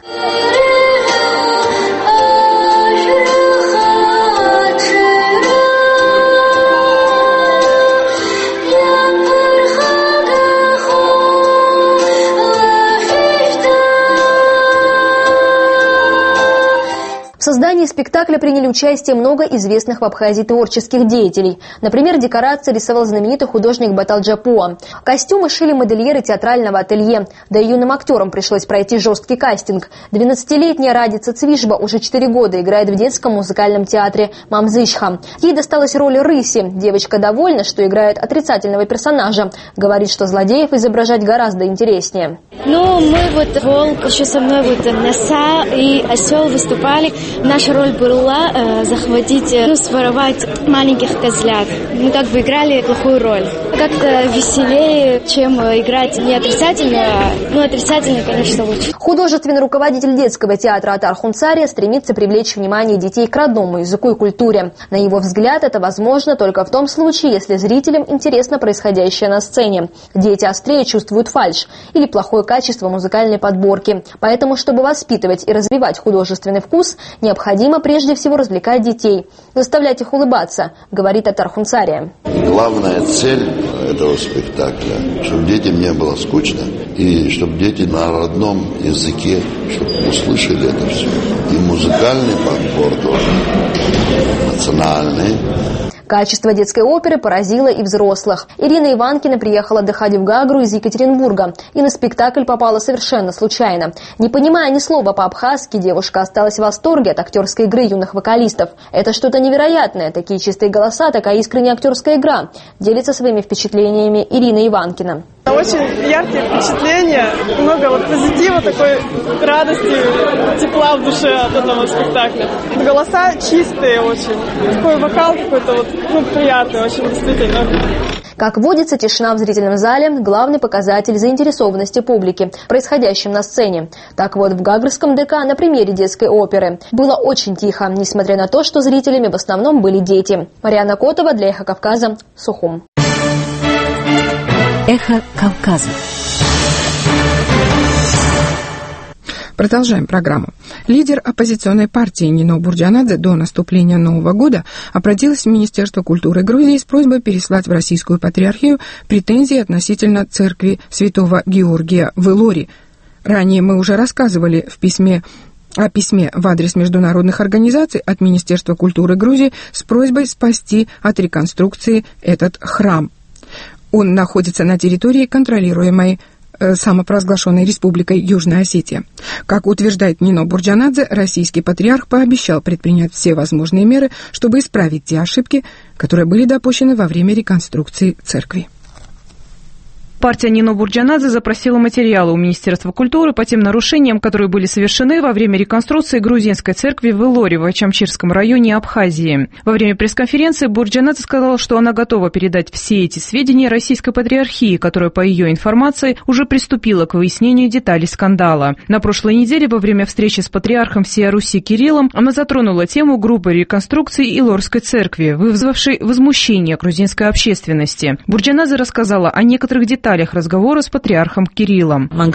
В создании спектакля приняли участие много известных в Абхазии творческих деятелей. Например, декорации рисовал знаменитый художник Батал Джапуа. Костюмы шили модельеры театрального ателье. Да и юным актерам пришлось пройти жесткий кастинг. 12-летняя Радица Цвишба уже 4 года играет в детском музыкальном театре «Мамзышха». Ей досталась роль рыси. Девочка довольна, что играет отрицательного персонажа. Говорит, что злодеев изображать гораздо интереснее. Ну, мы волк, еще со мной носа и осел выступали. Наша роль была захватить, своровать маленьких козлят. Мы как бы играли плохую роль. Как-то веселее, чем играть не отрицательно, отрицательно, конечно, лучше. Художественный руководитель детского театра Атар Хунцария стремится привлечь внимание детей к родному языку и культуре. На его взгляд, это возможно только в том случае, если зрителям интересно происходящее на сцене. Дети острее чувствуют фальшь или плохое качество музыкальной подборки. Поэтому, чтобы воспитывать и развивать художественный вкус, необходимо прежде всего развлекать детей, заставлять их улыбаться, говорит Атар Хунцария. Главная цель этого спектакля, чтобы детям не было скучно, и чтобы дети на родном языке, чтобы услышали это все. И музыкальный подбор тоже, национальный. Качество детской оперы поразило и взрослых. Ирина Иванкина приехала отдыхать в Гагру из Екатеринбурга и на спектакль попала совершенно случайно. Не понимая ни слова по-абхазски, девушка осталась в восторге от актерской игры юных вокалистов. Это что-то невероятное. Такие чистые голоса, такая искренняя актерская игра. Делится своими впечатлениями Ирина Иванкина. Очень яркие впечатления, много позитива, такой радости, тепла в душе от этого спектакля. Голоса чистые очень, такой вокал какой-то приятный очень, действительно. Как водится, тишина в зрительном зале – главный показатель заинтересованности публики происходящим на сцене. Так вот, в Гагрском ДК на примере детской оперы было очень тихо, несмотря на то, что зрителями в основном были дети. Марьяна Котова для «Эхо Кавказа», Сухум. Эхо Кавказа. Продолжаем программу. Лидер оппозиционной партии Нино Бурджанадзе до наступления Нового года обратилась в Министерство культуры Грузии с просьбой переслать в Российскую Патриархию претензии относительно церкви Святого Георгия в Илоре. Ранее мы уже рассказывали о письме в адрес международных организаций от Министерства культуры Грузии с просьбой спасти от реконструкции этот храм. Он находится на территории, контролируемой самопровозглашенной республикой Южная Осетия. Как утверждает Нино Бурджанадзе, российский патриарх пообещал предпринять все возможные меры, чтобы исправить те ошибки, которые были допущены во время реконструкции церкви. Партия Нино Бурджанадзе запросила материалы у Министерства культуры по тем нарушениям, которые были совершены во время реконструкции грузинской церкви в Илоре в Ачамчирском районе Абхазии. Во время пресс-конференции Бурджанадзе сказала, что она готова передать все эти сведения Российской Патриархии, которая, по ее информации, уже приступила к выяснению деталей скандала. На прошлой неделе во время встречи с патриархом всея Руси Кириллом она затронула тему грубой реконструкции Илорской церкви, вызвавшей возмущение грузинской общественности. Бурджанадзе рассказала о некоторых деталях разговора с патриархом Кириллом. Он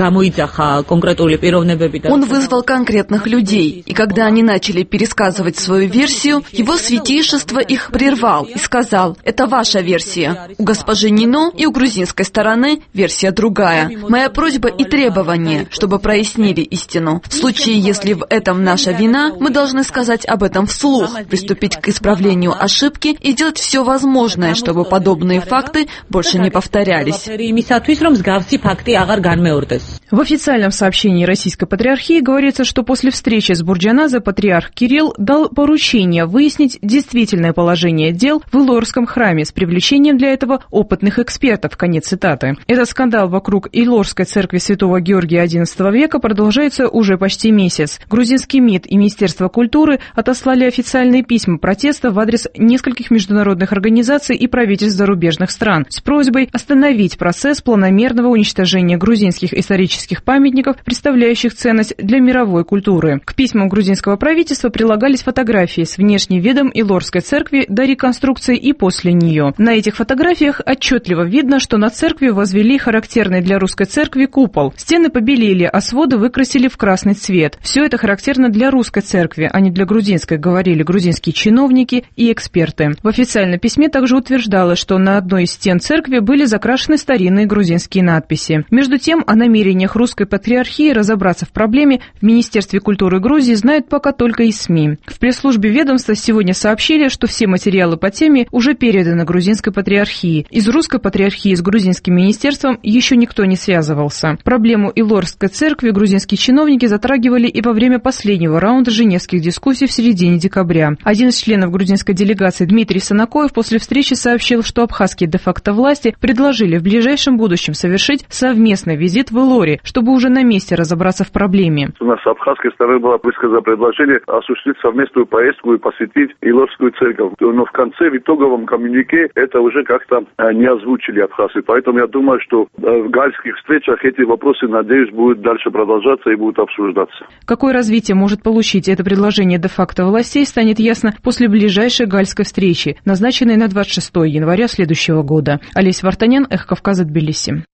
вызвал конкретных людей, и когда они начали пересказывать свою версию, его святейшество их прервал и сказал: «Это ваша версия. У госпожи Нино и у грузинской стороны версия другая. Моя просьба и требование, чтобы прояснили истину. В случае, если в этом наша вина, мы должны сказать об этом вслух, приступить к исправлению ошибки и делать все возможное, чтобы подобные факты больше не повторялись». В официальном сообщении Российской Патриархии говорится, что после встречи с Бурджанадзе патриарх Кирилл дал поручение выяснить действительное положение дел в Илорском храме с привлечением для этого опытных экспертов. Конец цитаты. Этот скандал вокруг Илорской церкви Святого Георгия XI века продолжается уже почти месяц. Грузинский МИД и Министерство культуры отослали официальные письма протеста в адрес нескольких международных организаций и правительств зарубежных стран с просьбой остановить процесс планомерного уничтожения грузинских исторических памятников, представляющих ценность для мировой культуры. К письмам грузинского правительства прилагались фотографии с внешним видом Илорской церкви до реконструкции и после нее. На этих фотографиях отчетливо видно, что на церкви возвели характерный для русской церкви купол. Стены побелели, а своды выкрасили в красный цвет. Все это характерно для русской церкви, а не для грузинской, говорили грузинские чиновники и эксперты. В официальном письме также утверждалось, что на одной из стен церкви были закрашены старинные традиционные грузинские надписи. Между тем, о намерениях русской патриархии разобраться в проблеме в Министерстве культуры Грузии знают пока только из СМИ. В пресс-службе ведомства сегодня сообщили, что все материалы по теме уже переданы грузинской патриархии. Из русской патриархии с грузинским министерством еще никто не связывался. Проблему Илорской церкви грузинские чиновники затрагивали и во время последнего раунда женевских дискуссий в середине декабря. Один из членов грузинской делегации Дмитрий Санакоев после встречи сообщил, что абхазские де-факто власти предложили в ближайшем будущем совершить совместный визит в Илори, чтобы уже на месте разобраться в проблеме. У нас с абхазской стороны было высказано предложение осуществить совместную поездку и посетить Илорскую церковь. Но в конце, в итоговом коммюнике, это уже как-то не озвучили абхазы. Поэтому я думаю, что в гальских встречах эти вопросы, надеюсь, будут дальше продолжаться и будут обсуждаться. Какое развитие может получить это предложение де-факто властей, станет ясно после ближайшей гальской встречи, назначенной на 26 января следующего года. Олеся Вартанян, Эхо Кавказа, Тбилиси.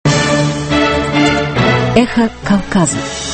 Эхо Кавказа.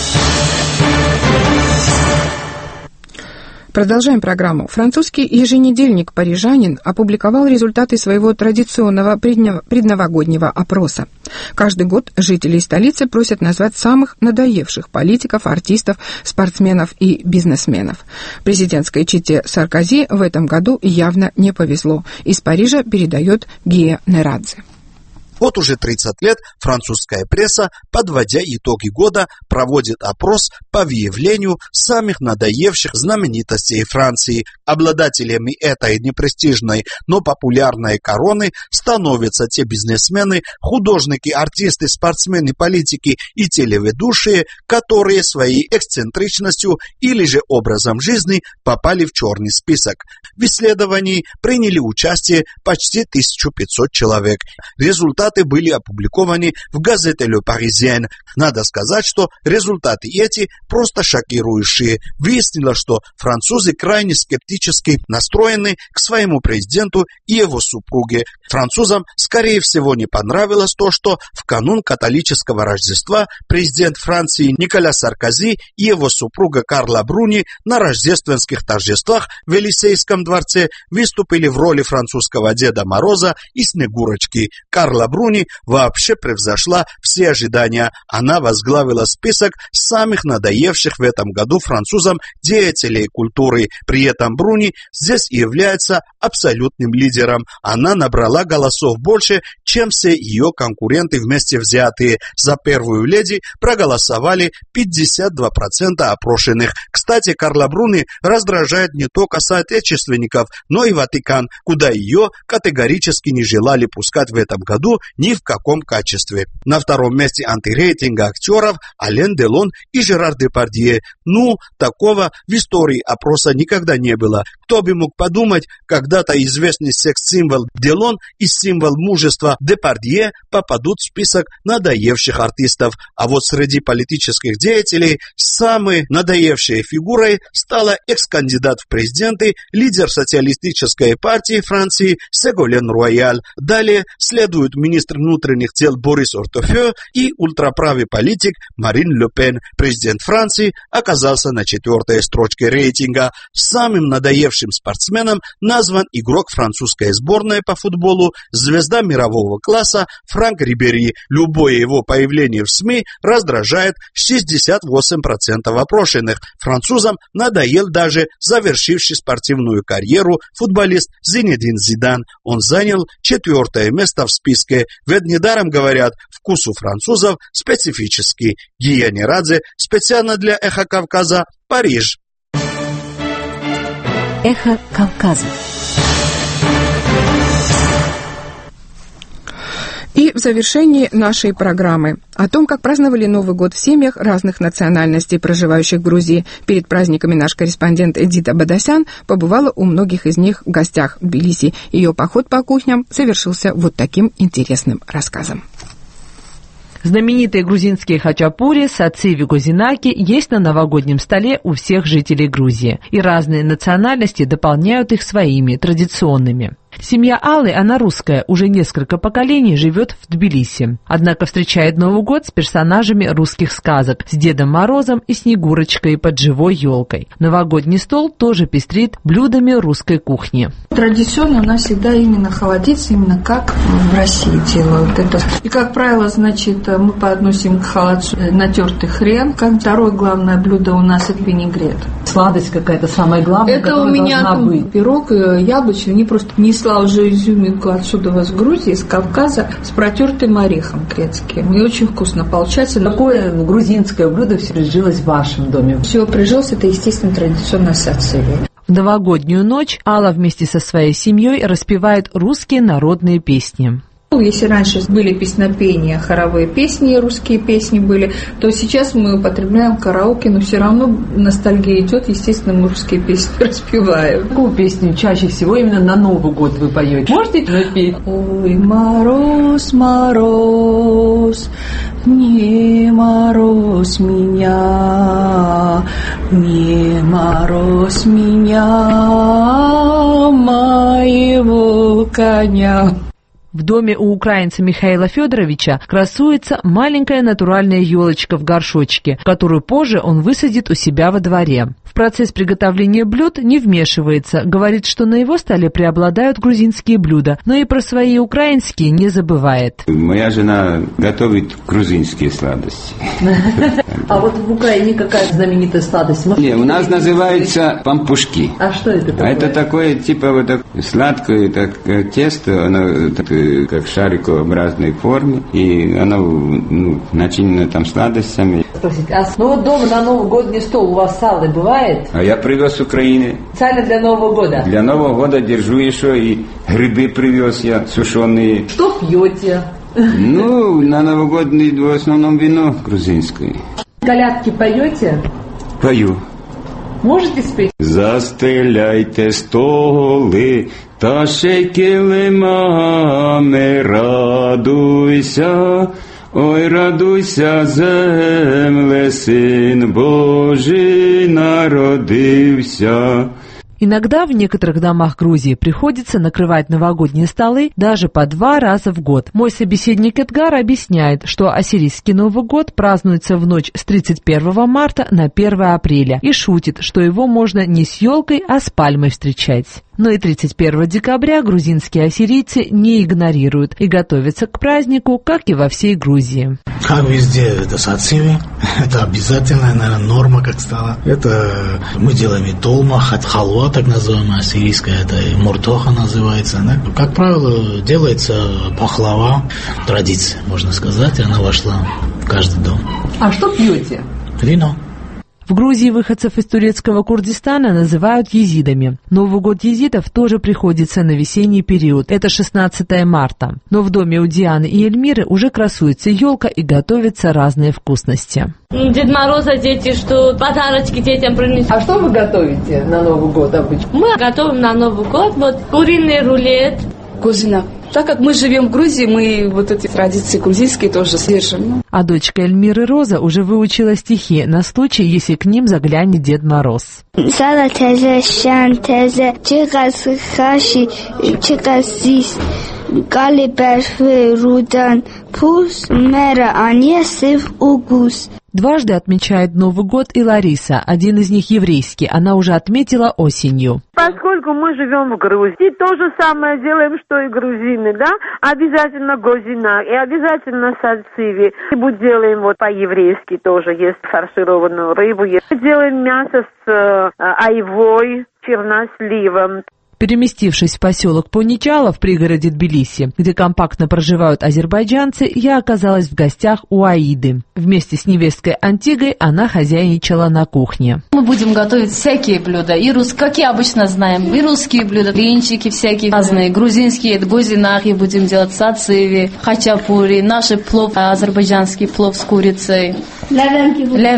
Продолжаем программу. Французский еженедельник «Парижанин» опубликовал результаты своего традиционного предновогоднего опроса. Каждый год жители столицы просят назвать самых надоевших политиков, артистов, спортсменов и бизнесменов. Президентской чете Саркози в этом году явно не повезло. Из Парижа передает Гия Нерадзе. Вот уже 30 лет французская пресса, подводя итоги года, проводит опрос по выявлению самых надоевших знаменитостей Франции. Обладателями этой непрестижной, но популярной короны становятся те бизнесмены, художники, артисты, спортсмены, политики и телеведущие, которые своей эксцентричностью или же образом жизни попали в черный список. В исследовании приняли участие почти 1500 человек. Результаты были опубликованы в газете «Le Parisien». Надо сказать, что результаты эти просто шокирующие. Выяснилось, что французы крайне скептически настроены к своему президенту и его супруге. Французам, скорее всего, не понравилось то, что в канун католического Рождества президент Франции Николя Саркози и его супруга Карла Бруни на рождественских торжествах в Елисейском дворце выступили в роли французского Деда Мороза и Снегурочки. Карла Бруни вообще превзошла все ожидания. Она возглавила список самых надоевших в этом году французам деятелей культуры. При этом Бруни здесь является абсолютным лидером. Она набрала голосов больше, чем все ее конкуренты вместе взятые. За первую леди проголосовали 52% опрошенных. Кстати, Карла Бруни раздражает не только соотечественников, но и Ватикан, куда ее категорически не желали пускать в этом году ни в каком качестве. На втором месте антирейтинга актеров Ален Делон и Жерар Депардье. Такого в истории опроса никогда не было. Кто бы мог подумать, когда-то известный секс-символ Делон и символ мужества Депардье попадут в список надоевших артистов. А вот среди политических деятелей самой надоевшей фигурой стала экс-кандидат в президенты, лидер социалистической партии Франции Сеголен Рояль. Далее следуют министр внутренних дел Борис Ортофе и ультраправый политик Марин Ле Пен. Президент Франции оказался на 4-й строчке рейтинга. Самым надоевшим спортсменом назван игрок французской сборной по футболу, звезда мирового класса Франк Рибери. Любое его появление в СМИ раздражает 68% опрошенных. Французам надоел даже завершивший спортивную карьеру футболист Зинедин Зидан. Он занял 4-е место в списке. Ведь недаром говорят, вкус у французов специфический. Гия Нерадзе, специально для Эхо Кавказа, Париж. Эхо Кавказа. И в завершении нашей программы о том, как праздновали Новый год в семьях разных национальностей, проживающих в Грузии. Перед праздниками наш корреспондент Эдита Бадасян побывала у многих из них в гостях в Тбилиси. Ее поход по кухням завершился вот таким интересным рассказом. Знаменитые грузинские хачапури, саци, вигозинаки есть на новогоднем столе у всех жителей Грузии, и разные национальности дополняют их своими традиционными. Семья Аллы, она русская, уже несколько поколений живет в Тбилиси. Однако встречает Новый год с персонажами русских сказок, с Дедом Морозом и Снегурочкой под живой елкой. Новогодний стол тоже пестрит блюдами русской кухни. Традиционно у нас всегда именно холодец, именно как в России делают это. И, как правило, значит, мы подносим к холодцу натертый хрен. Как второе главное блюдо у нас это винегрет. Сладость какая-то самая главная, это у меня должна быть. Пирог яблочный, не просто несла уже изюминку отсюда, из Грузии, из Кавказа, с протертым орехом грецким. И очень вкусно получается. Какое грузинское блюдо все прижилось в вашем доме? Все прижилось, это, естественно, традиционная сацивия. В новогоднюю ночь Алла вместе со своей семьей распевает русские народные песни. Если раньше были песнопения, хоровые песни, русские песни были, то сейчас мы употребляем караоке, но все равно ностальгия идет, естественно, мы русские песни распеваем. Какую песню чаще всего именно на Новый год вы поете? Можете напеть? Ой, мороз, мороз, не мороз меня, не мороз меня, моего коня. В доме у украинца Михаила Федоровича красуется маленькая натуральная елочка в горшочке, которую позже он высадит у себя во дворе. В процесс приготовления блюд не вмешивается, говорит, что на его столе преобладают грузинские блюда, но и про свои украинские не забывает. Моя жена готовит грузинские сладости. А вот в Украине какая знаменитая сладость? Не, у нас называется пампушки. А что это такое? Это такое, типа, вот сладкое тесто, оно как шарикообразной форме, и оно начинено там сладостями. Спросите, вот дома на новогодний стол у вас сало бывает? А я привез с Украины. Специально для Нового года? Для Нового года держу еще, и грибы привез я, сушеные. Что пьете? На новогодний в основном вино грузинское. Колядки поете? Пою. Можете спеть? Застеляйте столи, та ще килимами, радуйся, ой, радуйся, земле, син Божий народився. Иногда в некоторых домах Грузии приходится накрывать новогодние столы даже по 2 раза в год. Мой собеседник Эдгар объясняет, что ассирийский Новый год празднуется в ночь с 31 марта на 1 апреля и шутит, что его можно не с елкой, а с пальмой встречать. Но и 31 декабря грузинские ассирийцы не игнорируют и готовятся к празднику, как и во всей Грузии. Как везде, это сацивы, это обязательная, наверное, норма, как стала. Это мы делаем и долма, халва, так называемая ассирийская, это и муртоха называется. Да? Как правило, делается пахлава, традиция, можно сказать, и она вошла в каждый дом. А что пьете? Вино. В Грузии выходцев из турецкого Курдистана называют езидами. Новый год езидов тоже приходится на весенний период. Это 16 марта. Но в доме у Дианы и Эльмиры уже красуется елка и готовятся разные вкусности. Дед Мороза дети, что подарочки детям принесут. А что вы готовите на Новый год обычно? Мы готовим на Новый год куриный рулет. Кузина. Так как мы живем в Грузии, мы вот эти традиции грузинские тоже держим. А дочка Эльмиры Роза уже выучила стихи на случай, если к ним заглянет Дед Мороз. Дважды отмечает Новый год и Лариса, один из них еврейский, она уже отметила осенью. Поскольку мы живем в Грузии, то же самое делаем, что и грузины, да? Обязательно гозина и обязательно сальцивы. И делаем по-еврейски тоже, есть фаршированную рыбу. Делаем мясо с айвой, черносливом. Переместившись в поселок Поничало в пригороде Тбилиси, где компактно проживают азербайджанцы, я оказалась в гостях у Аиды. Вместе с невесткой Антигой она хозяйничала на кухне. Мы будем готовить всякие блюда, и какие обычно знаем, и русские блюда, блинчики всякие разные, грузинские, гозинахи будем делать, сациви, хачапури, наши плов, азербайджанский плов с курицей,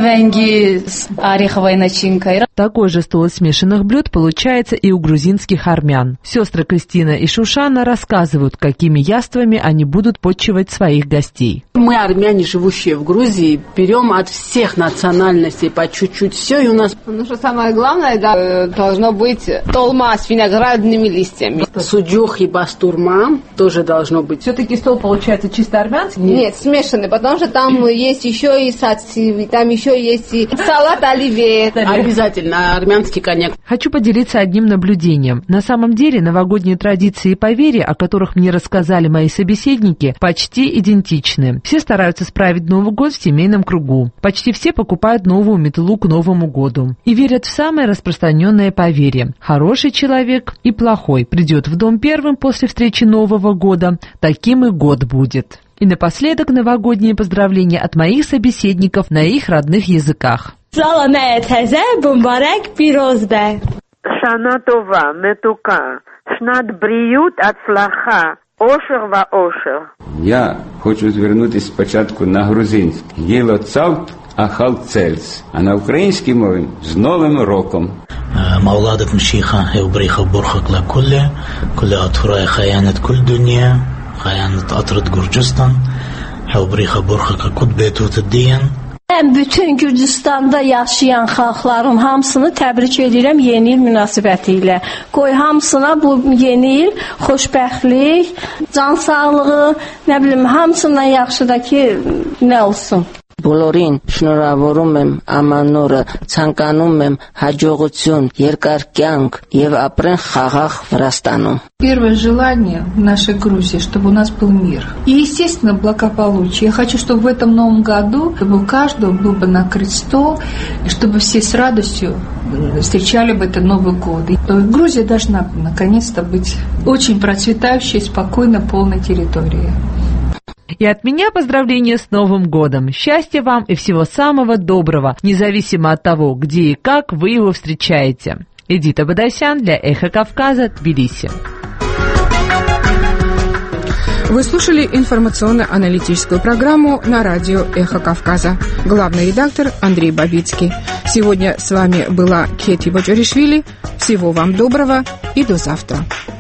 левенги с ореховой начинкой. Такой же стол смешанных блюд получается и у грузинских армян. Сестры Кристина и Шушана рассказывают, какими яствами они будут почивать своих гостей. Мы, армяне, живущие в Грузии, берем от всех национальностей по чуть-чуть все, и у нас... Ну, что самое главное, да, должно быть толма с виноградными листьями. Суджух и бастурма тоже должно быть. Все-таки стол получается чисто армянский? Нет, смешанный, потому что там есть еще и саци, там еще есть и салат оливье. Обязательно армянский коньяк. Хочу поделиться одним наблюдением. На самом деле новогодние традиции и поверья, о которых мне рассказали мои собеседники, почти идентичны. Все стараются справить Новый год в семейном кругу. Почти все покупают новую метлу к Новому году. И верят в самое распространенное поверье. Хороший человек и плохой придет в дом первым после встречи Нового года. Таким и год будет. И напоследок новогодние поздравления от моих собеседников на их родных языках. Шана това, метука, шнат бриют ацлаха, ошер ва ошер. Я хочу звернутися спочатку на грузинський. Їло цалт, а хал цельц. А на українській мові з Новим роком. Мавладат мшиха, евбриха борха клакуле, куле атфурай хаянет куль дуния, хаянет атрат Gürcistan, евбриха борха какут бетут диен. Mən bütün Gürcistanda yaşayan xalqların hamısını təbrik edirəm yeni il münasibəti ilə. Qoy hamısına bu yeni il xoşbəxtlik, can sağlığı, nə bilim, hamısından yaxşı da ki, nə olsun. Բոլորին շնորհավորում եմ ամանորը, ցանկանում եմ հաջողություն, երկար կյանք եւ ապրեն խաղաղ Վրաստանում. Первое желание в нашей Грузии, чтобы у нас был мир. И, естественно, благополучие. Я хочу, чтобы в этом новом году, чтобы у каждого был бы накрыт стол, и чтобы все с радостью встречали бы этот Новый год. И Грузия должна наконец-то быть очень процветающей, спокойно, полной территорией. И от меня поздравления с Новым годом. Счастья вам и всего самого доброго, независимо от того, где и как вы его встречаете. Эдита Бадасян для Эхо Кавказа, Тбилиси. Вы слушали информационно-аналитическую программу на радио «Эхо Кавказа». Главный редактор Андрей Бабицкий. Сегодня с вами была Кети Бочаришвили. Всего вам доброго и до завтра.